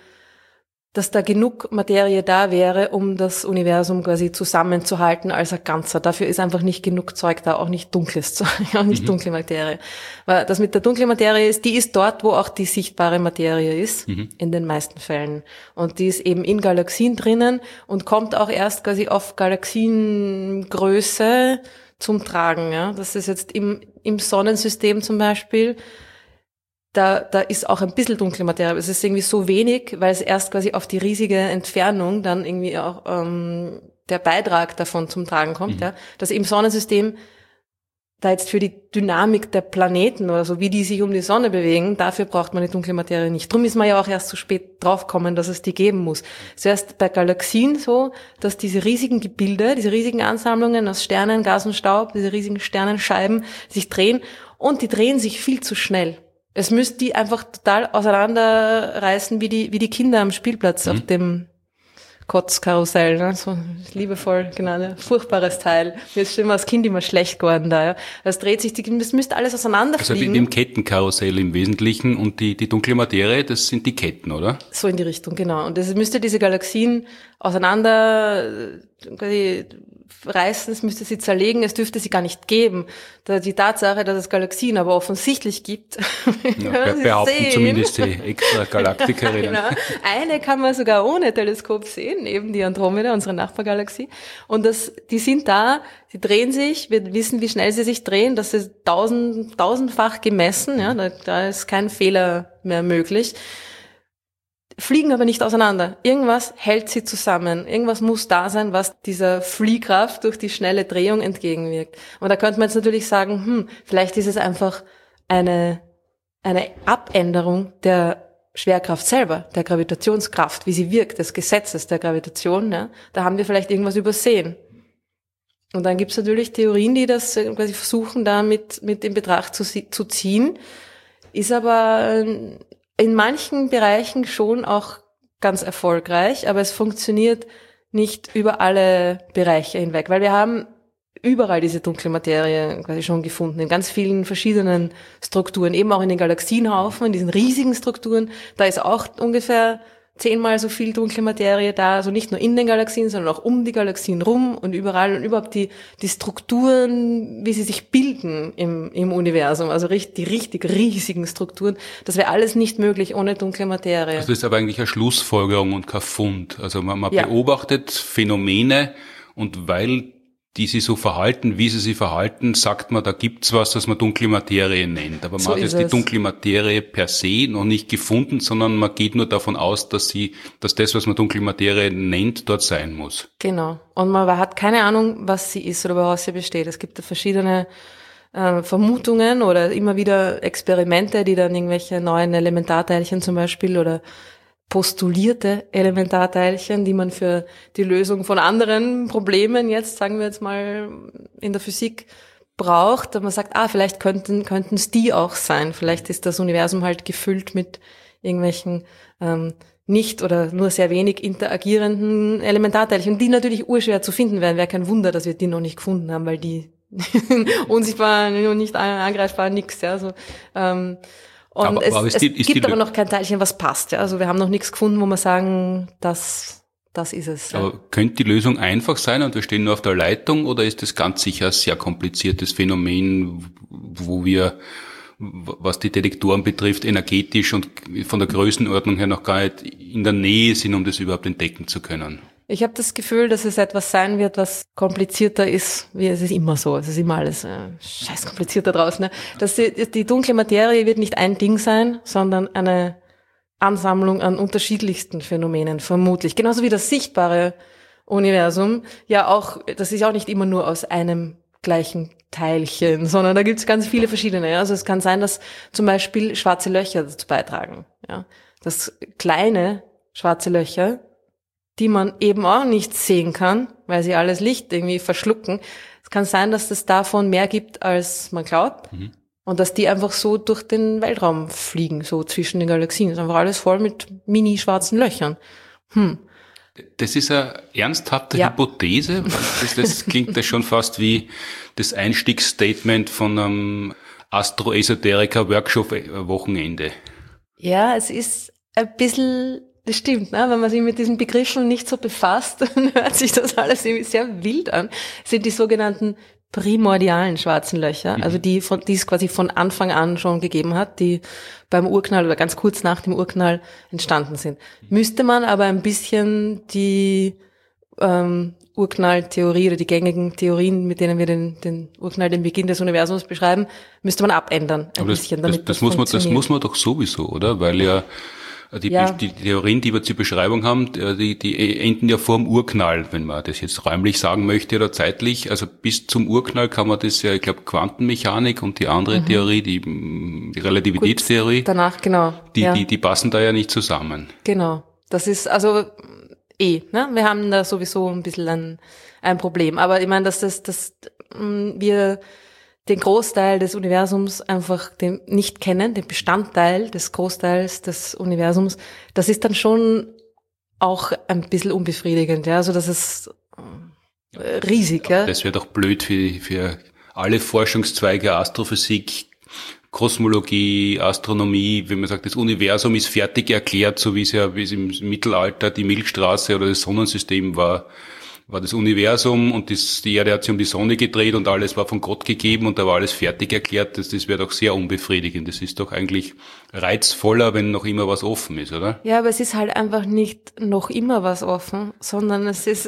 genug Materie da wäre, um das Universum quasi zusammenzuhalten als ein Ganzer. Dafür ist einfach nicht genug Zeug da, auch nicht dunkles Zeug, auch nicht dunkle Materie. Weil das mit der dunklen Materie ist, die ist dort, wo auch die sichtbare Materie ist, in den meisten Fällen. Und die ist eben in Galaxien drinnen und kommt auch erst quasi auf Galaxiengröße zum Tragen. Ja, das ist jetzt im Sonnensystem zum Beispiel. Da ist auch ein bisschen dunkle Materie. Es ist irgendwie so wenig, weil es erst quasi auf die riesige Entfernung dann irgendwie auch der Beitrag davon zum Tragen kommt, ja. Dass im Sonnensystem da jetzt für die Dynamik der Planeten oder so, wie die sich um die Sonne bewegen, dafür braucht man die dunkle Materie nicht. Drum ist man ja auch erst so spät draufgekommen, dass es die geben muss. Zuerst bei Galaxien so, dass diese riesigen Gebilde, diese riesigen Ansammlungen aus Sternen, Gas und Staub, diese riesigen Sternenscheiben sich drehen und die drehen sich viel zu schnell. Es müsste die einfach total auseinanderreißen wie die Kinder am Spielplatz auf dem Kotzkarussell, ne? So liebevoll genannt, furchtbares Teil. Mir ist schon immer als Kind immer schlecht geworden da, ja. Das dreht sich, das müsste alles auseinanderfliegen. Also wie im Kettenkarussell im Wesentlichen und die dunkle Materie, das sind die Ketten, oder? So in die Richtung, genau. Und das müsste diese Galaxien auseinander quasi reißen, es müsste sie zerlegen, es dürfte sie gar nicht geben. Die Tatsache, dass es Galaxien aber offensichtlich gibt, ja, behaupten sehen. Zumindest die Extra-Galaktikerinnen. Ja, genau. Eine kann man sogar ohne Teleskop sehen, eben die Andromeda, unsere Nachbargalaxie. Und die sind da, die drehen sich, wir wissen, wie schnell sie sich drehen, das ist tausendfach gemessen, ja, da ist kein Fehler mehr möglich. Fliegen aber nicht auseinander. Irgendwas hält sie zusammen. Irgendwas muss da sein, was dieser Fliehkraft durch die schnelle Drehung entgegenwirkt. Und da könnte man jetzt natürlich sagen, vielleicht ist es einfach eine Abänderung der Schwerkraft selber, der Gravitationskraft, wie sie wirkt, des Gesetzes der Gravitation. Ja? Da haben wir vielleicht irgendwas übersehen. Und dann gibt es natürlich Theorien, die das quasi versuchen, da mit in Betracht zu ziehen. Ist aber in manchen Bereichen schon auch ganz erfolgreich, aber es funktioniert nicht über alle Bereiche hinweg, weil wir haben überall diese dunkle Materie quasi schon gefunden, in ganz vielen verschiedenen Strukturen, eben auch in den Galaxienhaufen, in diesen riesigen Strukturen, da ist auch ungefähr 10-mal so viel dunkle Materie da, also nicht nur in den Galaxien, sondern auch um die Galaxien rum und überall und überhaupt die Strukturen, wie sie sich bilden im Universum, also die richtig riesigen Strukturen, das wäre alles nicht möglich ohne dunkle Materie. Also das ist aber eigentlich eine Schlussfolgerung und kein Fund. Also man beobachtet Phänomene und weil die sich so verhalten, wie sie sich verhalten, sagt man, da gibt's was, das man dunkle Materie nennt. Aber man hat jetzt die dunkle Materie per se noch nicht gefunden, sondern man geht nur davon aus, dass das, was man dunkle Materie nennt, dort sein muss. Genau. Und man hat keine Ahnung, was sie ist oder woraus sie besteht. Es gibt da verschiedene Vermutungen oder immer wieder Experimente, die dann irgendwelche neuen Elementarteilchen zum Beispiel oder postulierte Elementarteilchen, die man für die Lösung von anderen Problemen jetzt, sagen wir jetzt mal, in der Physik braucht. Und man sagt, vielleicht könnten es die auch sein. Vielleicht ist das Universum halt gefüllt mit irgendwelchen nicht oder nur sehr wenig interagierenden Elementarteilchen, die natürlich urschwer zu finden wären. Wäre kein Wunder, dass wir die noch nicht gefunden haben, weil die unsichtbar und nicht angreifbar, nix. Ja, so. Und es gibt aber noch kein Teilchen, was passt. Ja? Also wir haben noch nichts gefunden, wo wir sagen, das ist es. Ja. Aber könnte die Lösung einfach sein und wir stehen nur auf der Leitung oder ist das ganz sicher ein sehr kompliziertes Phänomen, wo wir, was die Detektoren betrifft, energetisch und von der Größenordnung her noch gar nicht in der Nähe sind, um das überhaupt entdecken zu können? Ich habe das Gefühl, dass es etwas sein wird, was komplizierter ist, wie es ist immer so. Es ist immer alles scheiß kompliziert da draußen. Ne? Dass die dunkle Materie wird nicht ein Ding sein, sondern eine Ansammlung an unterschiedlichsten Phänomenen, vermutlich. Genauso wie das sichtbare Universum. Ja, auch, das ist auch nicht immer nur aus einem gleichen Teilchen, sondern da gibt es ganz viele verschiedene. Ja? Also es kann sein, dass zum Beispiel schwarze Löcher dazu beitragen. Ja? Dass kleine schwarze Löcher, die man eben auch nicht sehen kann, weil sie alles Licht irgendwie verschlucken. Es kann sein, dass es davon mehr gibt, als man glaubt. Mhm. Und dass die einfach so durch den Weltraum fliegen, so zwischen den Galaxien. Das ist einfach alles voll mit mini-schwarzen Löchern. Das ist eine ernsthafte Hypothese. Das klingt ja schon fast wie das Einstiegsstatement von einem Astro-Esoteriker-Workshop-Wochenende. Ja, es ist ein bisschen... Das stimmt, ne? Wenn man sich mit diesen Begriffen nicht so befasst, dann hört sich das alles irgendwie sehr wild an. Das sind die sogenannten primordialen schwarzen Löcher, also die es quasi von Anfang an schon gegeben hat, die beim Urknall oder ganz kurz nach dem Urknall entstanden sind. Müsste man aber ein bisschen die Urknalltheorie oder die gängigen Theorien, mit denen wir den Urknall, den Beginn des Universums beschreiben, müsste man abändern ein bisschen, damit das funktioniert. Das muss man doch sowieso, oder? Weil die Theorien, die wir zur Beschreibung haben, die enden ja vor dem Urknall, wenn man das jetzt räumlich sagen möchte oder zeitlich. Also bis zum Urknall kann man das ja, ich glaube, Quantenmechanik und die andere Theorie, die Relativitätstheorie. Gut, danach, genau. Die passen da ja nicht zusammen. Genau. Das ist also ne? Wir haben da sowieso ein bisschen ein Problem. Aber ich meine, dass wir den Großteil des Universums einfach nicht kennen, den Bestandteil des Großteils des Universums, das ist dann schon auch ein bisschen unbefriedigend. Ja, also das ist riesig. Ja. Das wäre doch blöd für alle Forschungszweige, Astrophysik, Kosmologie, Astronomie, wenn man sagt, das Universum ist fertig erklärt, so wie es im Mittelalter die Milchstraße oder das Sonnensystem war das Universum und die Erde hat sich um die Sonne gedreht und alles war von Gott gegeben und da war alles fertig erklärt. Das wäre doch sehr unbefriedigend. Das ist doch eigentlich reizvoller, wenn noch immer was offen ist, oder? Ja, aber es ist halt einfach nicht noch immer was offen, sondern es ist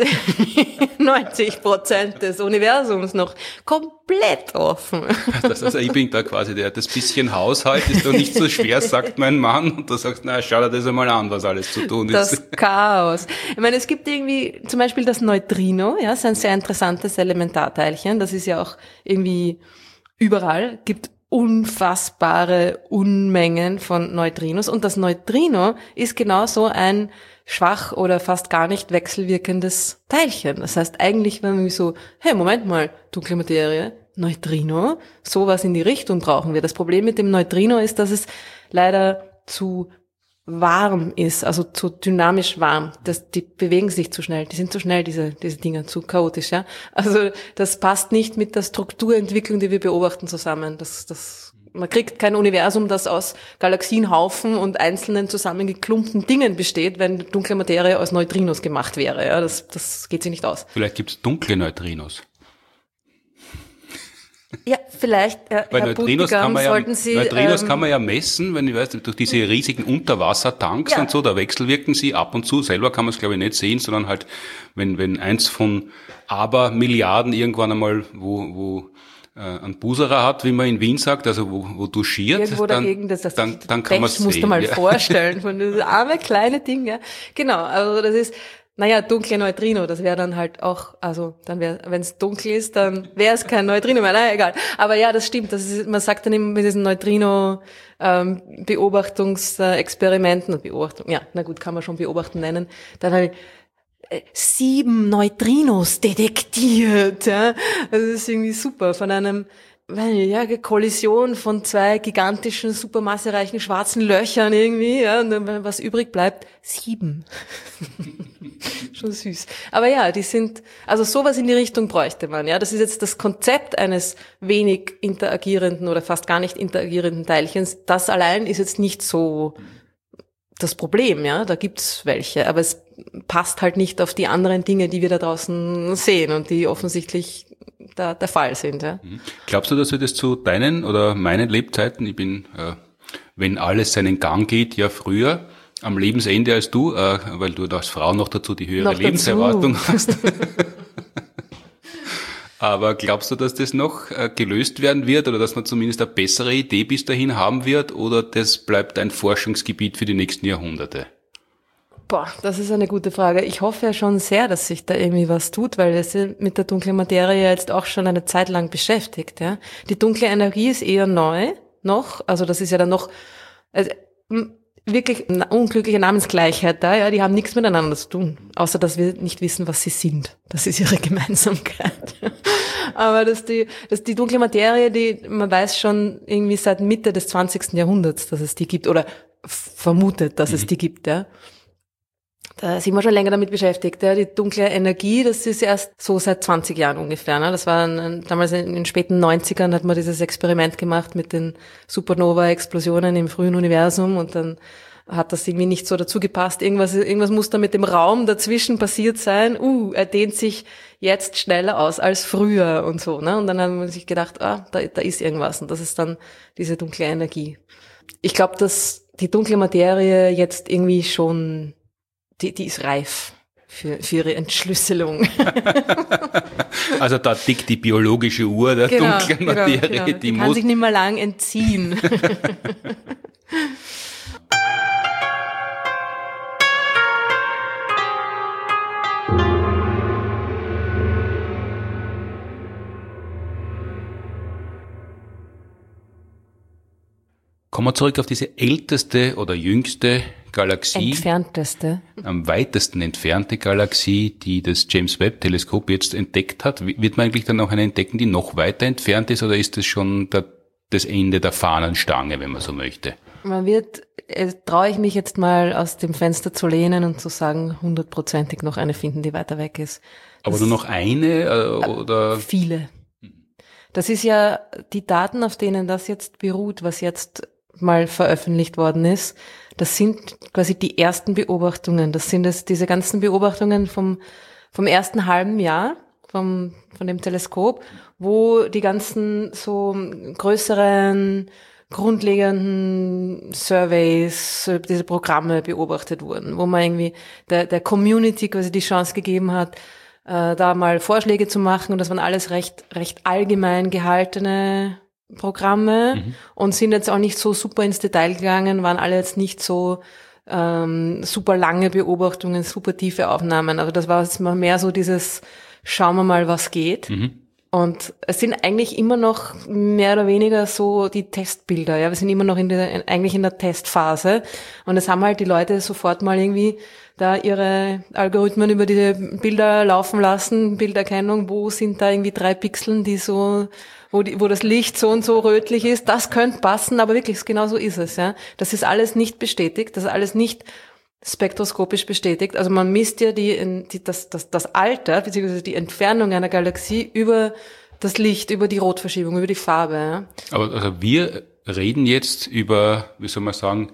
90% des Universums noch komplett offen. Also ich bin da quasi das bisschen Haushalt ist doch nicht so schwer, sagt mein Mann. Und da sagst du, na, schau dir das einmal an, was alles zu tun ist. Das Chaos. Ich meine, es gibt irgendwie zum Beispiel das Neutrino, ja, ist ein sehr interessantes Elementarteilchen. Das ist ja auch irgendwie überall, gibt unfassbare Unmengen von Neutrinos. Und das Neutrino ist genauso ein schwach oder fast gar nicht wechselwirkendes Teilchen. Das heißt, eigentlich, wenn man so, hey, Moment mal, dunkle Materie, Neutrino, sowas in die Richtung brauchen wir. Das Problem mit dem Neutrino ist, dass es leider zu warm ist, also zu dynamisch warm. Die bewegen sich zu schnell, die sind zu schnell, diese Dinger, zu chaotisch, ja. Also das passt nicht mit der Strukturentwicklung, die wir beobachten, zusammen. Man kriegt kein Universum, das aus Galaxienhaufen und einzelnen zusammengeklumpten Dingen besteht, wenn dunkle Materie aus Neutrinos gemacht wäre. Ja, das geht sich nicht aus. Vielleicht gibt es dunkle Neutrinos. Ja, vielleicht, Weil Herr Neutrinos kann man ja messen, wenn ich weiß, durch diese riesigen Unterwassertanks und so, da wechselwirken sie ab und zu. Selber kann man es, glaube ich, nicht sehen, sondern halt, wenn eins von Abermilliarden irgendwann einmal, wo einen Buserer hat, wie man in Wien sagt, also wo duschiert, irgendwo dagegen, dann kann man es sehen. Musst du mal vorstellen, von dieses arme kleine Ding, ja. Genau, also das ist, dunkle Neutrino, das wäre dann halt auch, also dann wäre, wenn es dunkel ist, dann wäre es kein Neutrino mehr, naja, egal. Aber ja, das stimmt, man sagt dann eben mit diesen Neutrino Beobachtungsexperimenten, kann man schon beobachten nennen, dann halt 7 Neutrinos detektiert, ja. Das ist irgendwie super, von einer Kollision von 2 gigantischen, supermassereichen schwarzen Löchern irgendwie, ja, und dann, was übrig bleibt, 7. Schon süß. Aber ja, also sowas in die Richtung bräuchte man, ja. Das ist jetzt das Konzept eines wenig interagierenden oder fast gar nicht interagierenden Teilchens. Das allein ist jetzt nicht so das Problem, ja. Da gibt's welche, aber es passt halt nicht auf die anderen Dinge, die wir da draußen sehen und die offensichtlich der Fall sind. Ja. Glaubst du, dass wir das zu deinen oder meinen Lebzeiten, ich bin, wenn alles seinen Gang geht, ja früher am Lebensende als du, weil du als Frau noch dazu die höhere Lebenserwartung hast. Aber glaubst du, dass das noch gelöst werden wird oder dass man zumindest eine bessere Idee bis dahin haben wird oder das bleibt ein Forschungsgebiet für die nächsten Jahrhunderte? Boah, das ist eine gute Frage. Ich hoffe ja schon sehr, dass sich da irgendwie was tut, weil es mit der dunklen Materie jetzt auch schon eine Zeit lang beschäftigt. Ja. Die dunkle Energie ist eher neu noch, also das ist ja dann noch wirklich eine unglückliche Namensgleichheit da. Ja, die haben nichts miteinander zu tun, außer dass wir nicht wissen, was sie sind. Das ist ihre Gemeinsamkeit. Aber dass die dunkle Materie, man weiß schon irgendwie seit Mitte des 20. Jahrhunderts, dass es die gibt oder vermutet, dass es die gibt. Ja. Da sind wir schon länger damit beschäftigt. Ja. Die dunkle Energie, das ist erst so seit 20 Jahren ungefähr. Ne? Das war damals in den späten 90ern hat man dieses Experiment gemacht mit den Supernova-Explosionen im frühen Universum und dann hat das irgendwie nicht so dazu gepasst. Irgendwas muss da mit dem Raum dazwischen passiert sein. Er dehnt sich jetzt schneller aus als früher und so. Ne? Und dann haben wir sich gedacht, da ist irgendwas und das ist dann diese dunkle Energie. Ich glaube, dass die dunkle Materie jetzt irgendwie schon die ist reif für ihre Entschlüsselung. Also da tickt die biologische Uhr der dunklen Materie. Genau. Die kann sich nicht mehr lang entziehen. Kommen wir zurück auf diese älteste oder jüngste Galaxie. Entfernteste. Am weitesten entfernte Galaxie, die das James-Webb-Teleskop jetzt entdeckt hat. Wird man eigentlich dann noch eine entdecken, die noch weiter entfernt ist, oder ist das schon das Ende der Fahnenstange, wenn man so möchte? Man wird traue ich mich jetzt mal aus dem Fenster zu lehnen und zu sagen, 100%ig noch eine finden, die weiter weg ist. Aber nur noch eine oder? Viele. Das ist ja die Daten, auf denen das jetzt beruht, was jetzt mal veröffentlicht worden ist. Das sind quasi die ersten Beobachtungen. Das sind diese ganzen Beobachtungen vom ersten halben Jahr von dem Teleskop, wo die ganzen so größeren grundlegenden Surveys, diese Programme beobachtet wurden, wo man irgendwie der Community quasi die Chance gegeben hat, da mal Vorschläge zu machen, und das waren alles recht allgemein gehaltene Programme und sind jetzt auch nicht so super ins Detail gegangen, waren alle jetzt nicht so super lange Beobachtungen, super tiefe Aufnahmen. Also das war jetzt mal mehr so dieses, schauen wir mal, was geht. Und es sind eigentlich immer noch mehr oder weniger so die Testbilder. Ja, wir sind immer noch eigentlich in der Testphase. Und es haben halt die Leute sofort mal irgendwie da ihre Algorithmen über diese Bilder laufen lassen, Bilderkennung, wo sind da irgendwie 3 Pixeln, die so, wo das Licht so und so rötlich ist. Das könnte passen, aber wirklich, genau so ist es, ja. Das ist alles nicht bestätigt, das ist alles nicht spektroskopisch bestätigt. Also man misst ja das Alter bzw. die Entfernung einer Galaxie über das Licht, über die Rotverschiebung, über die Farbe. Ja. Aber also wir reden jetzt über, wie soll man sagen,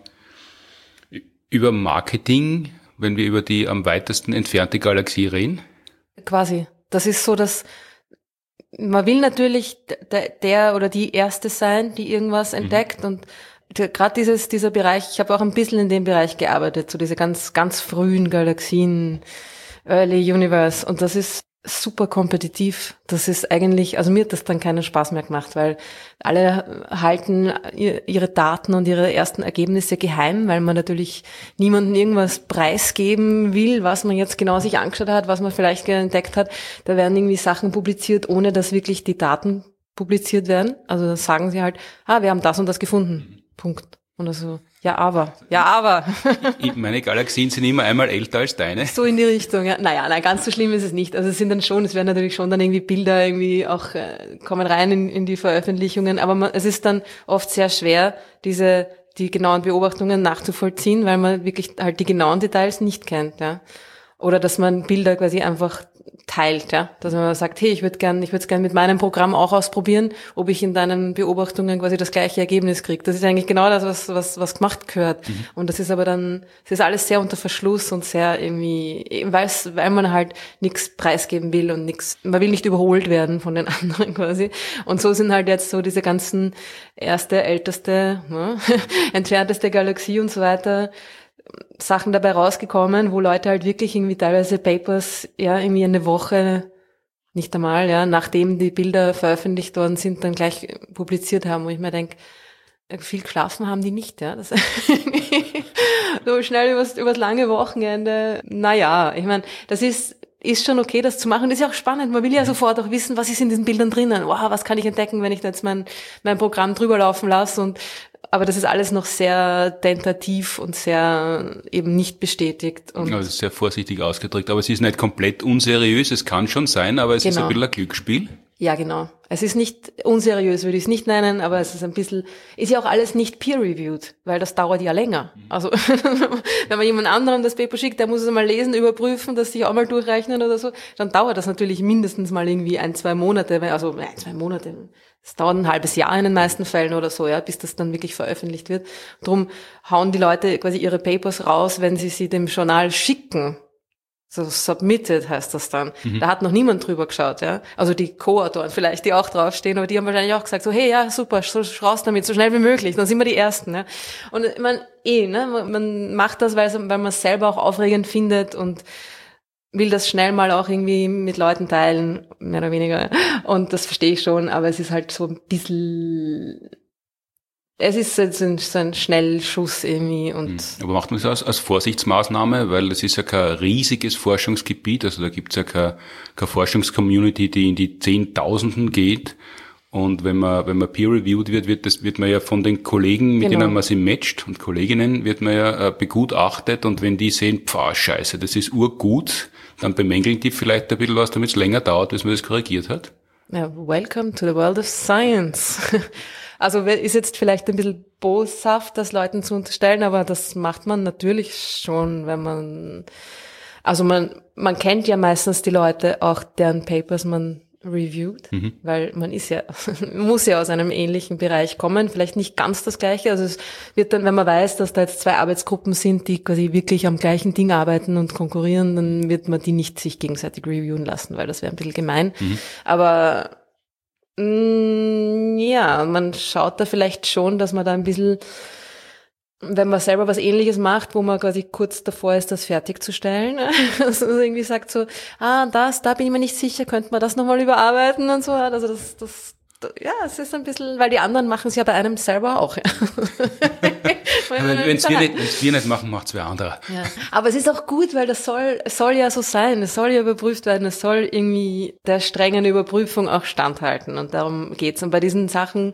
über Marketing, wenn wir über die am weitesten entfernte Galaxie reden? Quasi. Das ist so, dass man will natürlich der oder die Erste sein, die irgendwas entdeckt, und gerade dieser Bereich, ich habe auch ein bisschen in dem Bereich gearbeitet, so diese ganz, ganz frühen Galaxien, Early Universe, und das ist super kompetitiv. Das ist eigentlich, also mir hat das dann keinen Spaß mehr gemacht, weil alle halten ihre Daten und ihre ersten Ergebnisse geheim, weil man natürlich niemandem irgendwas preisgeben will, was man jetzt genau sich angeschaut hat, was man vielleicht entdeckt hat. Da werden irgendwie Sachen publiziert, ohne dass wirklich die Daten publiziert werden. Also da sagen sie halt, wir haben das und das gefunden. Punkt. Und also, ja, aber. Meine Galaxien sind immer einmal älter als deine. So in die Richtung, ja. Naja, ganz so schlimm ist es nicht. Also es werden natürlich schon dann irgendwie Bilder irgendwie auch, kommen rein in die Veröffentlichungen, aber es ist dann oft sehr schwer, die genauen Beobachtungen nachzuvollziehen, weil man wirklich halt die genauen Details nicht kennt, ja. Oder dass man Bilder quasi einfach teilt, ja, dass man sagt, hey, ich würde es gern mit meinem Programm auch ausprobieren, ob ich in deinen Beobachtungen quasi das gleiche Ergebnis kriege. Das ist eigentlich genau das, was gemacht gehört. Und das ist aber dann, es ist alles sehr unter Verschluss und sehr irgendwie, weil man halt nichts preisgeben will und man will nicht überholt werden von den anderen quasi. Und so sind halt jetzt so diese ganzen erste, älteste, entfernteste Galaxie und so weiter, Sachen dabei rausgekommen, wo Leute halt wirklich irgendwie teilweise Papers, ja, irgendwie eine Woche, nicht einmal, ja, nachdem die Bilder veröffentlicht worden sind, dann gleich publiziert haben, wo ich mir denke, viel geschlafen haben die nicht, ja, das so schnell übers lange Wochenende, naja, ich meine, das ist schon okay, das zu machen. Das ist ja auch spannend. Man will ja sofort auch wissen, was ist in diesen Bildern drinnen. Wow, was kann ich entdecken, wenn ich da jetzt mein Programm drüber laufen lasse, aber das ist alles noch sehr tentativ und sehr eben nicht bestätigt. Und also sehr vorsichtig ausgedrückt. Aber es ist nicht komplett unseriös. Es kann schon sein, aber es ist ein bisschen ein Glücksspiel. Ja, genau. Es ist nicht unseriös, würde ich es nicht nennen, aber es ist ein bisschen, ist ja auch alles nicht peer-reviewed, weil das dauert ja länger. Also, wenn man jemand anderem das Paper schickt, der muss es mal lesen, überprüfen, das sich auch mal durchrechnen oder so, dann dauert das natürlich mindestens mal irgendwie 1-2 Monate, es dauert ein halbes Jahr in den meisten Fällen oder so, ja, bis das dann wirklich veröffentlicht wird. Drum hauen die Leute quasi ihre Papers raus, wenn sie dem Journal schicken. So submitted heißt das dann. Da hat noch niemand drüber geschaut, ja. Also die Co-Autoren vielleicht, die auch draufstehen, aber die haben wahrscheinlich auch gesagt so, hey, ja, super, so raus damit, so schnell wie möglich. Dann sind wir die Ersten, ja. Und ich meine, man macht das, weil man es selber auch aufregend findet und will das schnell mal auch irgendwie mit Leuten teilen, mehr oder weniger. Und das verstehe ich schon, aber es ist halt so ein bisschen, es ist jetzt so ein Schnellschuss irgendwie. Aber macht man das als Vorsichtsmaßnahme, weil es ist ja kein riesiges Forschungsgebiet, also da gibt es ja keine Forschungscommunity, die in die Zehntausenden geht. Und wenn man peer-reviewed wird man ja von den Kollegen, mit denen man sich matcht, und Kolleginnen wird man ja begutachtet, und wenn die sehen, scheiße, das ist urgut, dann bemängeln die vielleicht ein bisschen was, damit es länger dauert, bis man das korrigiert hat. Ja, welcome to the world of science. Also ist jetzt vielleicht ein bisschen boshaft, das Leuten zu unterstellen, aber das macht man natürlich schon, wenn man, also man kennt ja meistens die Leute, auch deren Papers man reviewed, weil man ist ja, muss ja aus einem ähnlichen Bereich kommen, vielleicht nicht ganz das Gleiche, also es wird dann, wenn man weiß, dass da jetzt 2 Arbeitsgruppen sind, die quasi wirklich am gleichen Ding arbeiten und konkurrieren, dann wird man die nicht sich gegenseitig reviewen lassen, weil das wäre ein bisschen gemein, aber ja, man schaut da vielleicht schon, dass man da ein bisschen, wenn man selber was Ähnliches macht, wo man quasi kurz davor ist, das fertigzustellen, also irgendwie sagt so, da bin ich mir nicht sicher, könnte man das nochmal überarbeiten und so, also das, ja, es ist ein bisschen, weil die anderen machen es ja bei einem selber auch, ja. Wenn es wir nicht machen, macht es wer anderer. Ja. Aber es ist auch gut, weil es soll ja so sein, es soll ja überprüft werden, es soll irgendwie der strengen Überprüfung auch standhalten und darum geht's. Und bei diesen Sachen,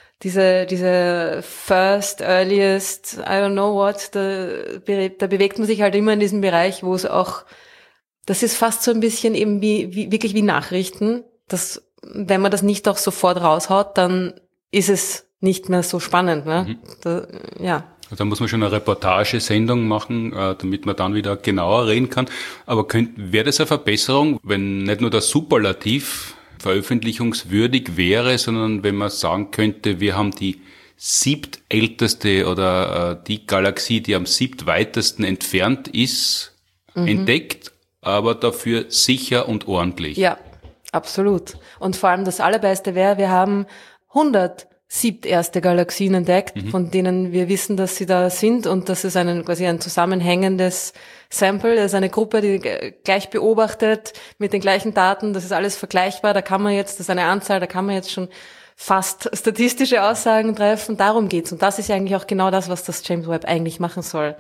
diese first, earliest, I don't know what, da bewegt man sich halt immer in diesem Bereich, wo es auch, das ist fast so ein bisschen eben wie wirklich wie Nachrichten, dass, wenn man das nicht auch sofort raushaut, dann ist es nicht mehr so spannend, ne? Ja. Da muss man schon eine Reportagesendung machen, damit man dann wieder genauer reden kann. Aber wäre das eine Verbesserung, wenn nicht nur das Superlativ veröffentlichungswürdig wäre, sondern wenn man sagen könnte, wir haben die siebtälteste oder die Galaxie, die am siebtweitesten entfernt ist, entdeckt, aber dafür sicher und ordentlich. Ja, absolut. Und vor allem das Allerbeste wäre, wir haben 100 siebterste Galaxien entdeckt, von denen wir wissen, dass sie da sind, und das ist quasi ein zusammenhängendes Sample, das ist eine Gruppe, die gleich beobachtet, mit den gleichen Daten, das ist alles vergleichbar, das ist eine Anzahl, da kann man jetzt schon fast statistische Aussagen treffen, darum geht's. Und das ist ja eigentlich auch genau das, was das James Webb eigentlich machen soll.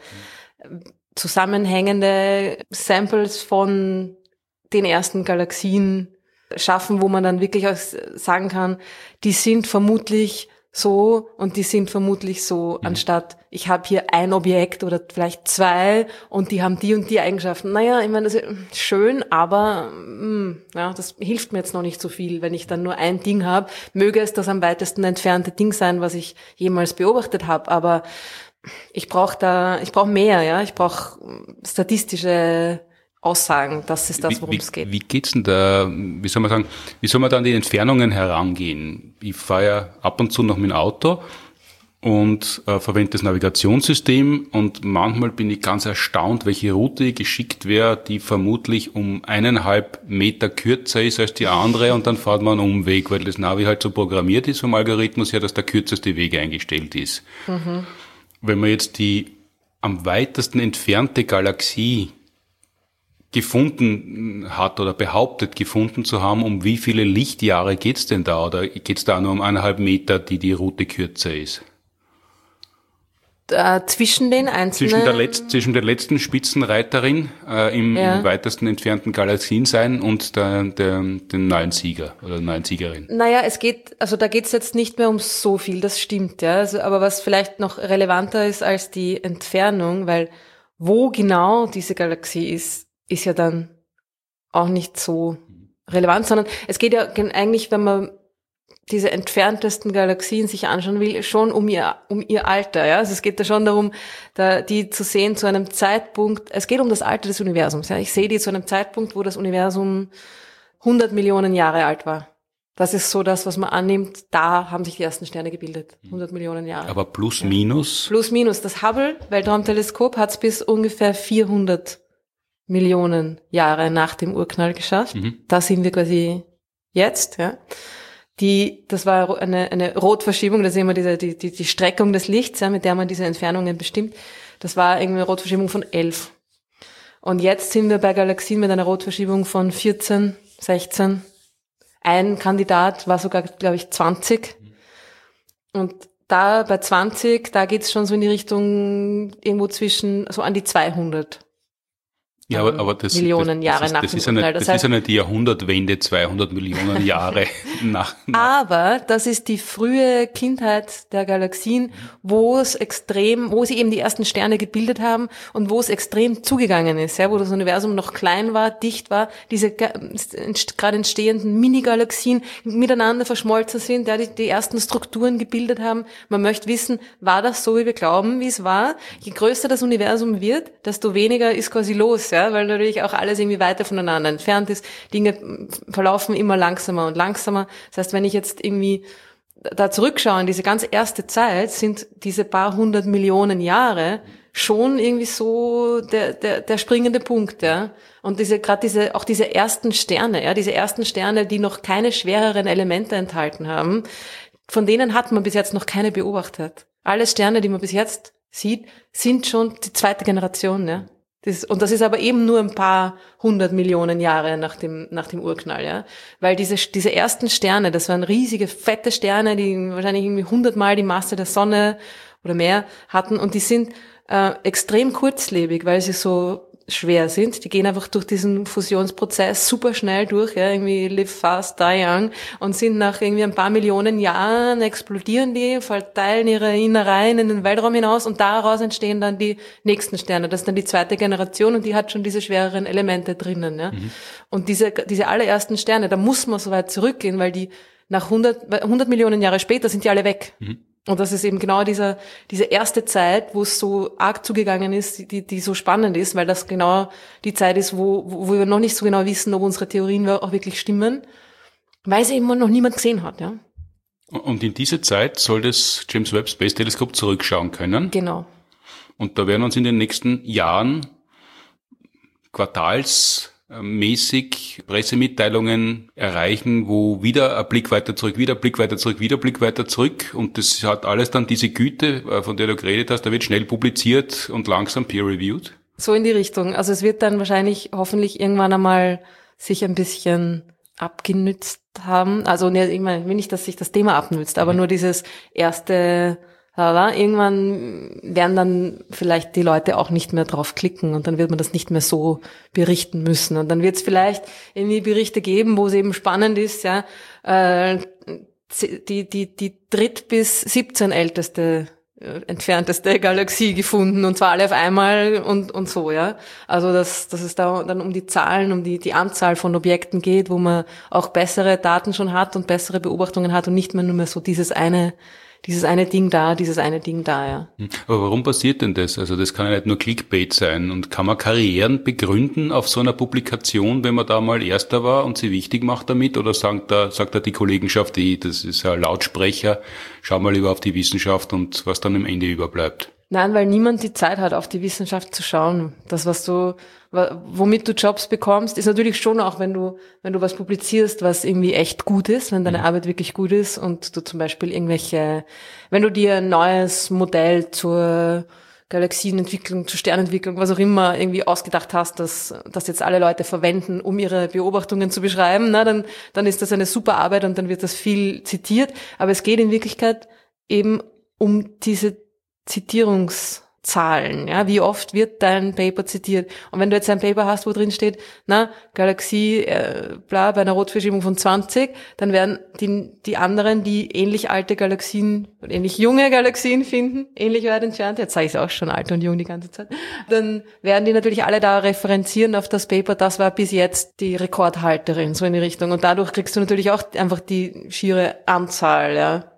Zusammenhängende Samples von den ersten Galaxien schaffen, wo man dann wirklich auch sagen kann, die sind vermutlich so und die sind vermutlich so, anstatt ich habe hier ein Objekt oder vielleicht 2 und die haben die und die Eigenschaften. Naja, ich meine, das ist schön, aber ja, das hilft mir jetzt noch nicht so viel, wenn ich dann nur ein Ding habe. Möge es das am weitesten entfernte Ding sein, was ich jemals beobachtet habe, aber ich brauche mehr, ja, ich brauche statistische Aussagen, das ist das, worum es geht. Wie geht's denn da, wie soll man da an die Entfernungen herangehen? Ich fahre ja ab und zu noch mit dem Auto und verwende das Navigationssystem, und manchmal bin ich ganz erstaunt, welche Route geschickt wäre, die vermutlich um 1,5 Meter kürzer ist als die andere, und dann fährt man einen Umweg, weil das Navi halt so programmiert ist vom Algorithmus her, dass der kürzeste Weg eingestellt ist. Wenn man jetzt die am weitesten entfernte Galaxie gefunden hat oder behauptet gefunden zu haben, um wie viele Lichtjahre geht's denn da? Oder geht's da nur um 1,5 Meter, die Route kürzer ist? Zwischen den einzelnen... Zwischen der letzten Spitzenreiterin im weitesten entfernten Galaxien sein und den neuen Sieger oder neuen Siegerin. Naja, da geht's jetzt nicht mehr um so viel, das stimmt, ja. Also, aber was vielleicht noch relevanter ist als die Entfernung, weil wo genau diese Galaxie ist ja dann auch nicht so relevant, sondern es geht ja eigentlich, wenn man diese entferntesten Galaxien sich anschauen will, schon um ihr Alter, ja. Also es geht da schon darum, die zu sehen zu einem Zeitpunkt, es geht um das Alter des Universums, ja. Ich sehe die zu einem Zeitpunkt, wo das Universum 100 Millionen Jahre alt war. Das ist so das, was man annimmt, da haben sich die ersten Sterne gebildet. 100 Millionen Jahre. Aber plus, minus? Plus, minus. Das Hubble-Weltraumteleskop hat es bis ungefähr 400 Millionen Jahre nach dem Urknall geschafft. Da sind wir quasi jetzt, ja. Das war eine Rotverschiebung, das ist immer die Streckung des Lichts, ja, mit der man diese Entfernungen bestimmt. Das war irgendwie eine Rotverschiebung von 11. Und jetzt sind wir bei Galaxien mit einer Rotverschiebung von 14, 16. Ein Kandidat war sogar, glaube ich, 20. Und da bei 20, da geht's schon so in die Richtung irgendwo zwischen, so an die 200. Ja, aber das Jahre nach dem Urknall. Das ist ja nicht die Jahrhundertwende, 200 Millionen Jahre nach. Aber das ist die frühe Kindheit der Galaxien, wo sie eben die ersten Sterne gebildet haben und wo es extrem zugegangen ist, ja, wo das Universum noch klein war, dicht war, diese gerade entstehenden Mini-Galaxien miteinander verschmolzen sind, ja, die ersten Strukturen gebildet haben. Man möchte wissen, war das so, wie wir glauben, wie es war? Je größer das Universum wird, desto weniger ist quasi los, ja, weil natürlich auch alles irgendwie weiter voneinander entfernt ist. Dinge verlaufen immer langsamer und langsamer. Das heißt, wenn ich jetzt irgendwie da zurückschaue in diese ganz erste Zeit, sind diese paar 100 Millionen Jahre schon irgendwie so der springende Punkt, ja. Und diese ersten Sterne, ja, diese ersten Sterne, die noch keine schwereren Elemente enthalten haben, von denen hat man bis jetzt noch keine beobachtet. Alle Sterne, die man bis jetzt sieht, sind schon die zweite Generation, ja. Und das ist aber eben nur ein paar 100 Millionen Jahre nach dem Urknall, ja. Weil diese ersten Sterne, das waren riesige, fette Sterne, die wahrscheinlich irgendwie 100-mal die Masse der Sonne oder mehr hatten, und die sind extrem kurzlebig, weil sie so schwer sind. Die gehen einfach durch diesen Fusionsprozess super schnell durch, ja, irgendwie live fast, die young, und sind nach irgendwie ein paar Millionen Jahren, explodieren die, verteilen ihre Innereien in den Weltraum hinaus, und daraus entstehen dann die nächsten Sterne. Das ist dann die zweite Generation, und die hat schon diese schwereren Elemente drinnen, ja. Und diese allerersten Sterne, da muss man so weit zurückgehen, weil die nach 100 Millionen Jahre später sind die alle weg. Und das ist eben genau diese erste Zeit, wo es so arg zugegangen ist, die so spannend ist, weil das genau die Zeit ist, wo wir noch nicht so genau wissen, ob unsere Theorien auch wirklich stimmen, weil es eben noch niemand gesehen hat, ja. Und in diese Zeit soll das James Webb Space Teleskop zurückschauen können. Genau. Und da werden uns in den nächsten Jahren quartalsmäßig Pressemitteilungen erreichen, wo wieder ein Blick weiter zurück, wieder ein Blick weiter zurück, wieder ein Blick weiter zurück, und das hat alles dann diese Güte, von der du geredet hast, da wird schnell publiziert und langsam peer-reviewed. So in die Richtung. Also es wird dann wahrscheinlich hoffentlich irgendwann einmal sich ein bisschen abgenützt haben. Also ich meine, will nicht, dass sich das Thema abnützt, aber nur dieses erste, irgendwann werden dann vielleicht die Leute auch nicht mehr drauf klicken, und dann wird man das nicht mehr so berichten müssen. Und dann wird es vielleicht irgendwie Berichte geben, wo es eben spannend ist, ja, die dritt- bis 17 entfernteste Galaxie gefunden, und zwar alle auf einmal und so, ja. Also dass es da dann um die Zahlen, um die Anzahl von Objekten geht, wo man auch bessere Daten schon hat und bessere Beobachtungen hat und nicht mehr nur mehr so dieses eine Ding da, ja. Aber warum passiert denn das? Also das kann ja nicht nur Clickbait sein. Und kann man Karrieren begründen auf so einer Publikation, wenn man da mal Erster war und sie wichtig macht damit? Oder sagt da die Kollegenschaft, das ist ein Lautsprecher, schau mal lieber auf die Wissenschaft und was dann am Ende überbleibt? Nein, weil niemand die Zeit hat, auf die Wissenschaft zu schauen. Das, womit du Jobs bekommst, ist natürlich schon auch, wenn du was publizierst, was irgendwie echt gut ist, wenn deine Arbeit wirklich gut ist, und du zum Beispiel wenn du dir ein neues Modell zur Galaxienentwicklung, zur Sternentwicklung, was auch immer, irgendwie ausgedacht hast, das jetzt alle Leute verwenden, um ihre Beobachtungen zu beschreiben, dann ist das eine super Arbeit, und dann wird das viel zitiert. Aber es geht in Wirklichkeit eben um diese Zitierungszahlen, ja, wie oft wird dein Paper zitiert? Und wenn du jetzt ein Paper hast, wo drin steht, Galaxie, bei einer Rotverschiebung von 20, dann werden die anderen, die ähnlich alte Galaxien, ähnlich junge Galaxien finden, ähnlich weit entfernt, jetzt sage ich es auch schon, alt und jung die ganze Zeit, dann werden die natürlich alle da referenzieren auf das Paper, das war bis jetzt die Rekordhalterin, so in die Richtung. Und dadurch kriegst du natürlich auch einfach die schiere Anzahl, ja.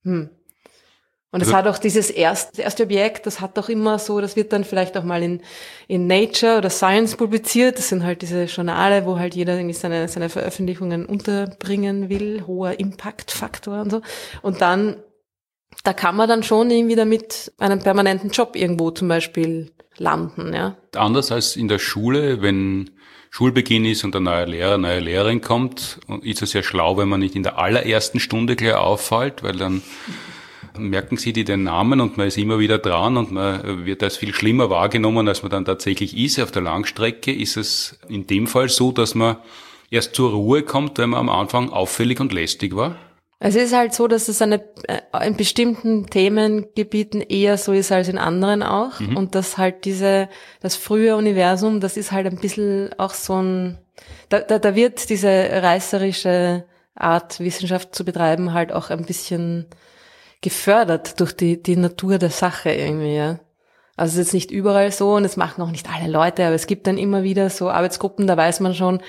Und es hat auch das erste Objekt, das hat auch immer so, das wird dann vielleicht auch mal in Nature oder Science publiziert. Das sind halt diese Journale, wo halt jeder irgendwie seine Veröffentlichungen unterbringen will, hoher Impact-Faktor und so. Und dann, da kann man dann schon irgendwie damit einen permanenten Job irgendwo zum Beispiel landen, ja. Anders als in der Schule, wenn Schulbeginn ist und ein neuer Lehrer, neue Lehrerin kommt, ist es ja schlau, wenn man nicht in der allerersten Stunde gleich auffällt, weil dann merken sie den Namen und man ist immer wieder dran und man wird als viel schlimmer wahrgenommen, als man dann tatsächlich ist. Auf der Langstrecke ist es in dem Fall so, dass man erst zur Ruhe kommt, wenn man am Anfang auffällig und lästig war? Es ist halt so, dass es in bestimmten Themengebieten eher so ist als in anderen auch. Und dass halt das frühe Universum, das ist halt ein bisschen auch so da wird diese reißerische Art, Wissenschaft zu betreiben, halt auch ein bisschen gefördert durch die Natur der Sache irgendwie, ja. Also es ist jetzt nicht überall so und es machen auch nicht alle Leute, aber es gibt dann immer wieder so Arbeitsgruppen, da weiß man schon,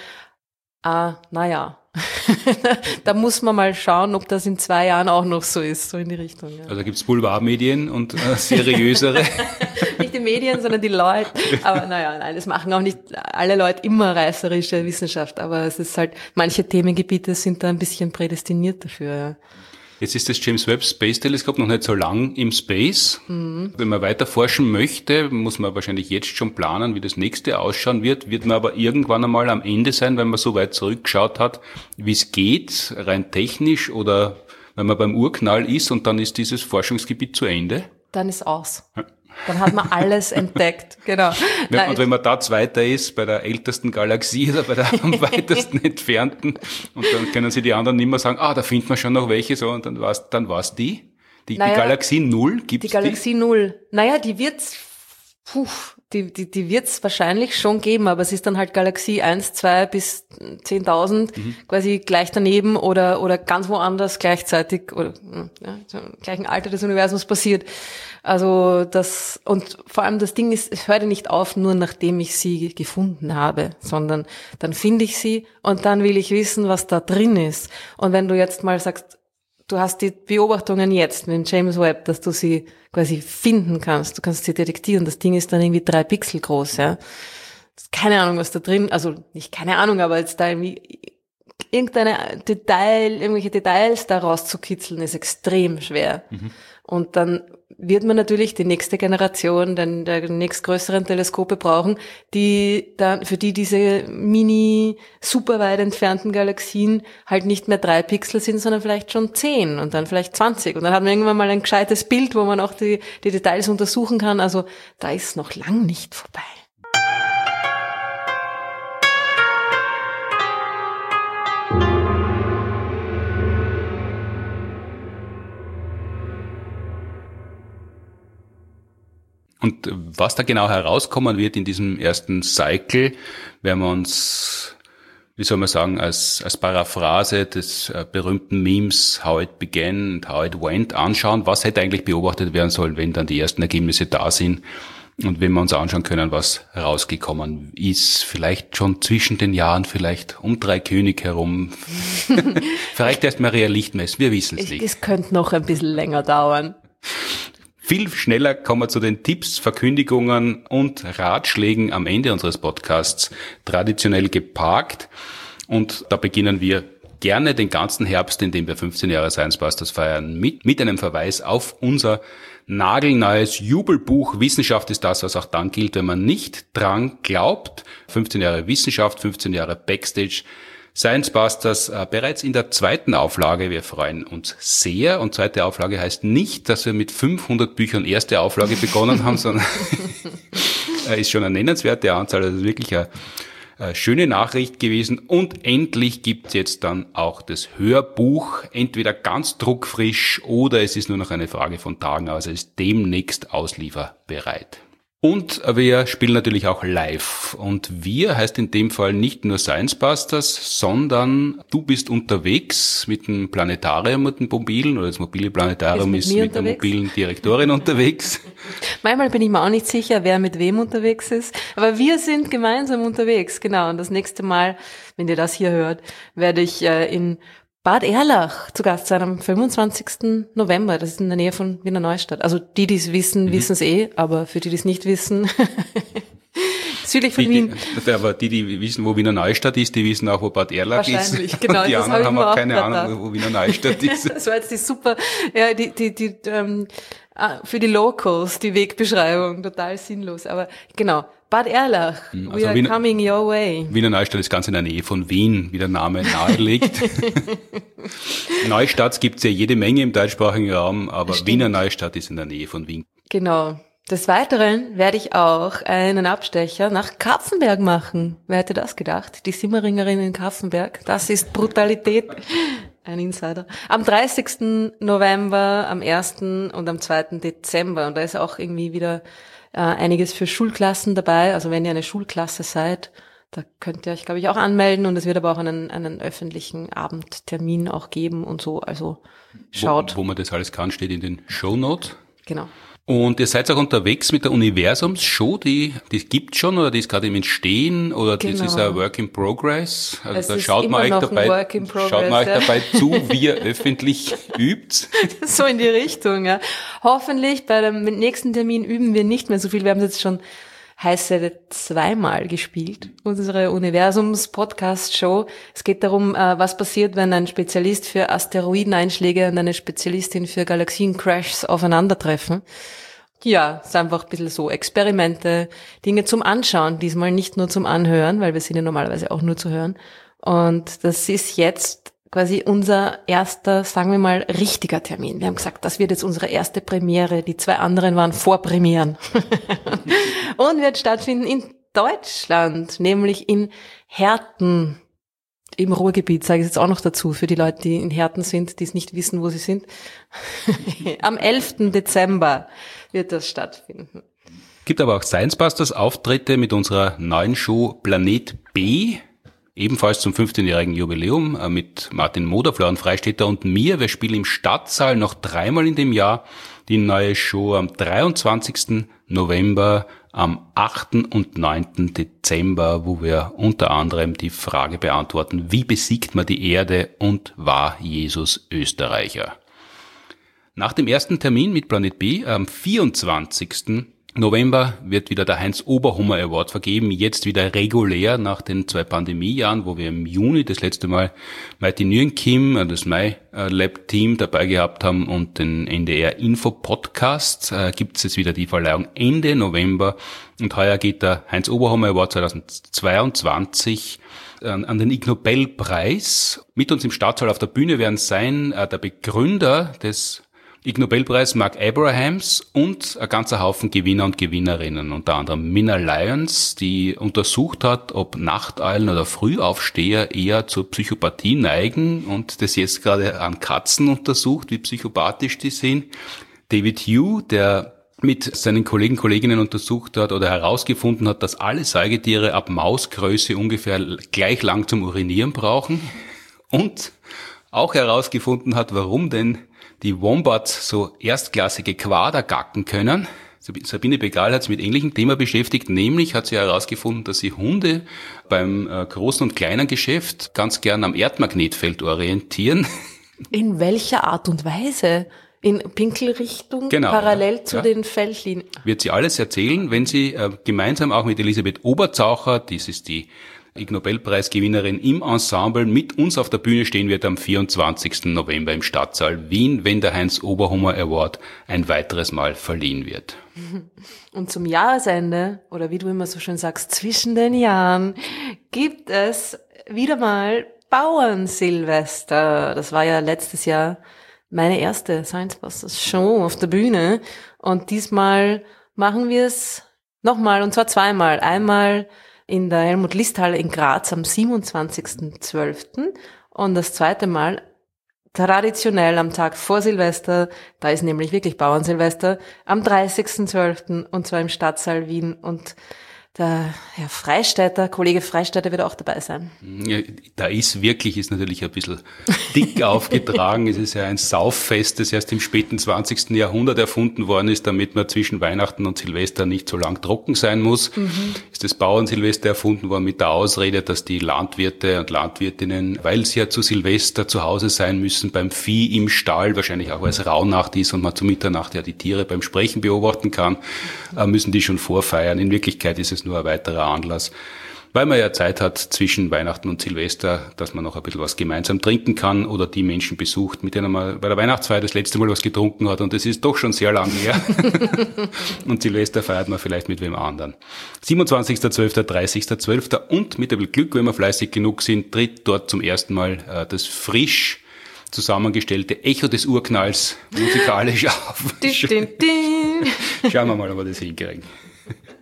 naja, da muss man mal schauen, ob das in 2 Jahren auch noch so ist, so in die Richtung. Ja. Also gibt's Boulevardmedien und seriösere? Nicht die Medien, sondern die Leute. Aber nein, das machen auch nicht alle Leute immer reißerische Wissenschaft, aber es ist halt, manche Themengebiete sind da ein bisschen prädestiniert dafür, ja. Jetzt ist das James Webb Space Teleskop noch nicht so lang im Space. Wenn man weiter forschen möchte, muss man wahrscheinlich jetzt schon planen, wie das nächste ausschauen wird. Wird man aber irgendwann einmal am Ende sein, wenn man so weit zurückgeschaut hat, wie es geht, rein technisch, oder wenn man beim Urknall ist und dann ist dieses Forschungsgebiet zu Ende? Dann ist aus. Dann hat man alles entdeckt, genau. Und wenn man da Zweiter ist, bei der ältesten Galaxie oder bei der am weitesten entfernten, und dann können sie die anderen nicht mehr sagen, da findet man schon noch welche, so, und dann war's die. Die Galaxie Null, gibt's die? Die Galaxie Null. Naja, die wird's wahrscheinlich schon geben, aber es ist dann halt Galaxie 1, 2 bis 10.000 quasi gleich daneben oder ganz woanders gleichzeitig oder im gleichen Alter des Universums passiert. Also und vor allem das Ding ist, es hört ja nicht auf, nur nachdem ich sie gefunden habe, sondern dann finde ich sie und dann will ich wissen, was da drin ist. Und wenn du jetzt mal sagst, du hast die Beobachtungen jetzt mit James Webb, dass du sie quasi finden kannst. Du kannst sie detektieren. Das Ding ist dann irgendwie 3 Pixel groß, ja. Keine Ahnung, was da drin, also nicht keine Ahnung, aber jetzt da irgendwie irgendwelche Details da rauszukitzeln, ist extrem schwer. Und dann wird man natürlich die nächste Generation, dann der nächstgrößeren Teleskope brauchen, für die diese super weit entfernten Galaxien halt nicht mehr 3 Pixel sind, sondern vielleicht schon 10 und dann vielleicht 20. Und dann hat man irgendwann mal ein gescheites Bild, wo man auch die Details untersuchen kann. Also da ist noch lang nicht vorbei. Und was da genau herauskommen wird in diesem ersten Cycle, werden wir uns, wie soll man sagen, als Paraphrase des berühmten Memes How It Began and How It Went anschauen. Was hätte eigentlich beobachtet werden sollen, wenn dann die ersten Ergebnisse da sind? Und wenn wir uns anschauen können, was rausgekommen ist, vielleicht schon zwischen den Jahren, vielleicht um 3 König herum. Vielleicht erst Maria Lichtmess, wir wissen es nicht. Es könnte noch ein bisschen länger dauern. Viel schneller kommen wir zu den Tipps, Verkündigungen und Ratschlägen am Ende unseres Podcasts, traditionell geparkt. Und da beginnen wir gerne den ganzen Herbst, in dem wir 15 Jahre Science Busters feiern, mit einem Verweis auf unser nagelneues Jubelbuch. Wissenschaft ist das, was auch dann gilt, wenn man nicht dran glaubt. 15 Jahre Wissenschaft, 15 Jahre Backstage. Science Busters bereits in der 2. Auflage. Wir freuen uns sehr. Und 2. Auflage heißt nicht, dass wir mit 500 Büchern erste Auflage begonnen haben, sondern ist schon eine nennenswerte Anzahl. Also wirklich eine schöne Nachricht gewesen. Und endlich gibt's jetzt dann auch das Hörbuch, entweder ganz druckfrisch oder es ist nur noch eine Frage von Tagen, also es ist demnächst auslieferbereit. Und wir spielen natürlich auch live. Und wir heißt in dem Fall nicht nur Science Busters, sondern du bist unterwegs mit dem Planetarium, mit dem mobilen, oder das mobile Planetarium ist mit der mobilen Direktorin unterwegs. Manchmal bin ich mir auch nicht sicher, wer mit wem unterwegs ist. Aber wir sind gemeinsam unterwegs, genau. Und das nächste Mal, wenn ihr das hier hört, werde ich in Bad Erlach zu Gast sein am 25. November. Das ist in der Nähe von Wiener Neustadt. Also die es wissen, wissen es aber für die es nicht wissen, südlich von Wien. Aber die wissen, wo Wiener Neustadt ist, die wissen auch, wo Bad Erlach ist. Wahrscheinlich, genau. Die anderen haben auch keine Ahnung, wo Wiener Neustadt ist. Das war jetzt die super, ja, für die Locals, die Wegbeschreibung, total sinnlos. Aber genau. Bad Erlach, we are coming your way. Wiener Neustadt ist ganz in der Nähe von Wien, wie der Name nahelegt. Neustadt gibt's ja jede Menge im deutschsprachigen Raum, aber Wiener Neustadt ist in der Nähe von Wien. Genau. Des Weiteren werde ich auch einen Abstecher nach Kapfenberg machen. Wer hätte das gedacht? Die Simmeringerin in Kapfenberg, das ist Brutalität. ein Insider. Am 30. November, am 1. und am 2. Dezember. Und da ist auch irgendwie wieder einiges für Schulklassen dabei. Also wenn ihr eine Schulklasse seid, da könnt ihr euch, glaube ich, auch anmelden. Und es wird aber auch einen öffentlichen Abendtermin auch geben und so. Also schaut. Wo man das alles kann, steht in den Shownotes. Genau. Und ihr seid auch unterwegs mit der Universums-Show, die gibt's schon oder die ist gerade im Entstehen oder das ist ein Work in Progress. Also da schaut man euch dabei zu, wie ihr öffentlich übt. So in die Richtung, ja. Hoffentlich bei dem nächsten Termin üben wir nicht mehr so viel. Wir haben jetzt schon heiße 2-mal gespielt, unsere Universums-Podcast-Show. Es geht darum, was passiert, wenn ein Spezialist für Asteroideneinschläge und eine Spezialistin für Galaxiencrashs aufeinandertreffen. Ja, ist einfach ein bisschen so Experimente, Dinge zum Anschauen, diesmal nicht nur zum Anhören, weil wir sind ja normalerweise auch nur zu hören. Und das ist jetzt quasi unser erster, sagen wir mal, richtiger Termin. Wir haben gesagt, das wird jetzt unsere erste Premiere. Die 2 anderen waren Vorpremieren. Und wird stattfinden in Deutschland, nämlich in Herten im Ruhrgebiet, sage ich jetzt auch noch dazu, für die Leute, die in Herten sind, die es nicht wissen, wo sie sind. Am 11. Dezember wird das stattfinden. Gibt aber auch Science Busters Auftritte mit unserer neuen Show Planet B. Ebenfalls zum 15-jährigen Jubiläum mit Martin Moder, Florian Freistetter und mir. Wir spielen im Stadtsaal noch 3-mal in dem Jahr die neue Show am 23. November, am 8. und 9. Dezember, wo wir unter anderem die Frage beantworten, wie besiegt man die Erde und war Jesus Österreicher? Nach dem ersten Termin mit Planet B am 24. November wird wieder der Heinz-Oberhummer Award vergeben, jetzt wieder regulär nach den 2 Pandemiejahren, wo wir im Juni das letzte Mal Mighty Nguyen Kim, das MyLab-Team dabei gehabt haben und den NDR-Info-Podcast, gibt es jetzt wieder die Verleihung Ende November und heuer geht der Heinz-Oberhummer Award 2022 an den Ig Nobelpreis. Mit uns im Stadtsaal auf der Bühne werden sein der Begründer des Ig Nobelpreis Mark Abrahams und ein ganzer Haufen Gewinner und Gewinnerinnen, unter anderem Minna Lyons, die untersucht hat, ob Nachteulen oder Frühaufsteher eher zur Psychopathie neigen und das jetzt gerade an Katzen untersucht, wie psychopathisch die sind. David Hugh, der mit seinen Kolleginnen untersucht hat oder herausgefunden hat, dass alle Säugetiere ab Mausgröße ungefähr gleich lang zum Urinieren brauchen und auch herausgefunden hat, warum denn die Wombats so erstklassige Quader gacken können. Sabine Begal hat sich mit ähnlichem Thema beschäftigt, nämlich hat sie herausgefunden, dass sie Hunde beim großen und kleinen Geschäft ganz gern am Erdmagnetfeld orientieren. In welcher Art und Weise? In Pinkelrichtung, genau, parallel zu den Feldlinien? Wird sie alles erzählen, wenn sie gemeinsam auch mit Elisabeth Oberzaucher, dies ist die Ig Nobelpreisgewinnerin im Ensemble, mit uns auf der Bühne stehen wird am 24. November im Stadtsaal Wien, wenn der Heinz-Oberhummer Award ein weiteres Mal verliehen wird. Und zum Jahresende, oder wie du immer so schön sagst, zwischen den Jahren, gibt es wieder mal Bauernsilvester. Das war ja letztes Jahr meine erste Science Busters Show auf der Bühne. Und diesmal machen wir es nochmal, und zwar 2-mal. Einmal in der Helmut-List-Halle in Graz am 27.12. und das 2. Mal traditionell am Tag vor Silvester, da ist nämlich wirklich Bauernsilvester, am 30.12. und zwar im Stadtsaal Wien und der Herr Freistetter, Kollege Freistetter wird auch dabei sein. Ja, da ist natürlich ein bisschen dick aufgetragen. Es ist ja ein Sauffest, das erst im späten 20. Jahrhundert erfunden worden ist, damit man zwischen Weihnachten und Silvester nicht so lang trocken sein muss. Ist das Bauernsilvester erfunden worden mit der Ausrede, dass die Landwirte und Landwirtinnen, weil sie ja zu Silvester zu Hause sein müssen, beim Vieh im Stall, wahrscheinlich auch weil es Rauhnacht ist und man zu Mitternacht ja die Tiere beim Sprechen beobachten kann, müssen die schon vorfeiern. In Wirklichkeit ist es nur ein weiterer Anlass, weil man ja Zeit hat zwischen Weihnachten und Silvester, dass man noch ein bisschen was gemeinsam trinken kann oder die Menschen besucht, mit denen man bei der Weihnachtsfeier das letzte Mal was getrunken hat und das ist doch schon sehr lang her. Und Silvester feiert man vielleicht mit wem anderen. 27.12., 30.12. und mit ein bisschen Glück, wenn wir fleißig genug sind, tritt dort zum ersten Mal das frisch zusammengestellte Echo des Urknalls musikalisch auf. Schauen wir mal, ob wir das hinkriegen.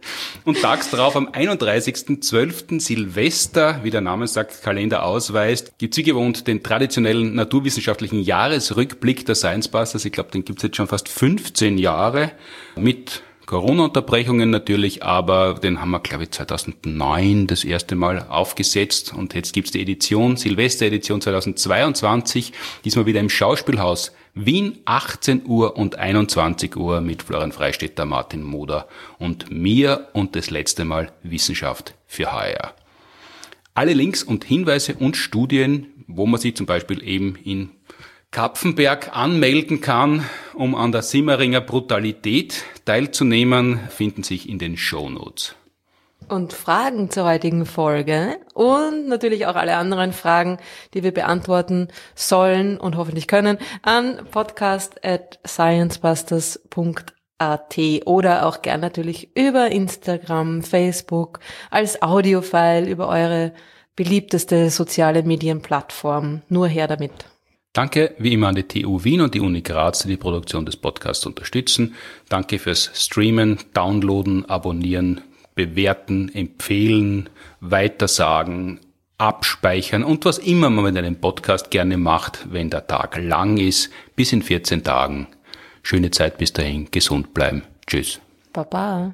Und tags darauf am 31.12. Silvester, wie der Name sagt, Kalender ausweist, gibt's wie gewohnt den traditionellen naturwissenschaftlichen Jahresrückblick der Science Busters. Ich glaube, den gibt's jetzt schon fast 15 Jahre mit Corona-Unterbrechungen natürlich, aber den haben wir, glaube ich, 2009 das erste Mal aufgesetzt und jetzt gibt's die Edition, Silvester-Edition 2022, diesmal wieder im Schauspielhaus Wien, 18 Uhr und 21 Uhr mit Florian Freistetter, Martin Moder und mir und das letzte Mal Wissenschaft für HR. Alle Links und Hinweise und Studien, wo man sich zum Beispiel eben in Kapfenberg anmelden kann, um an der Simmeringer Brutalität teilzunehmen, finden sich in den Shownotes. Und Fragen zur heutigen Folge und natürlich auch alle anderen Fragen, die wir beantworten sollen und hoffentlich können, an podcast@sciencebusters.at oder auch gern natürlich über Instagram, Facebook, als Audiofile über eure beliebteste soziale Medienplattform. Nur her damit. Danke wie immer an die TU Wien und die Uni Graz, die die Produktion des Podcasts unterstützen. Danke fürs Streamen, Downloaden, Abonnieren, Bewerten, Empfehlen, Weitersagen, Abspeichern und was immer man mit einem Podcast gerne macht, wenn der Tag lang ist, bis in 14 Tagen. Schöne Zeit bis dahin, gesund bleiben. Tschüss. Baba.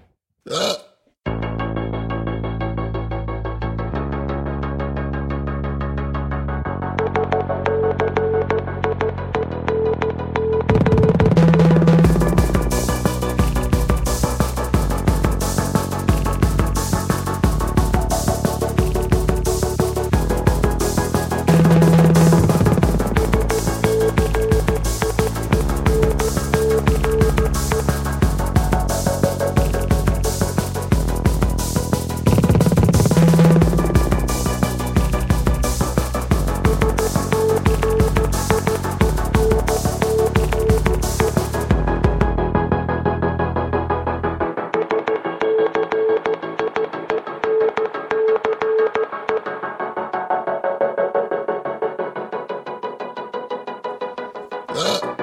Ah!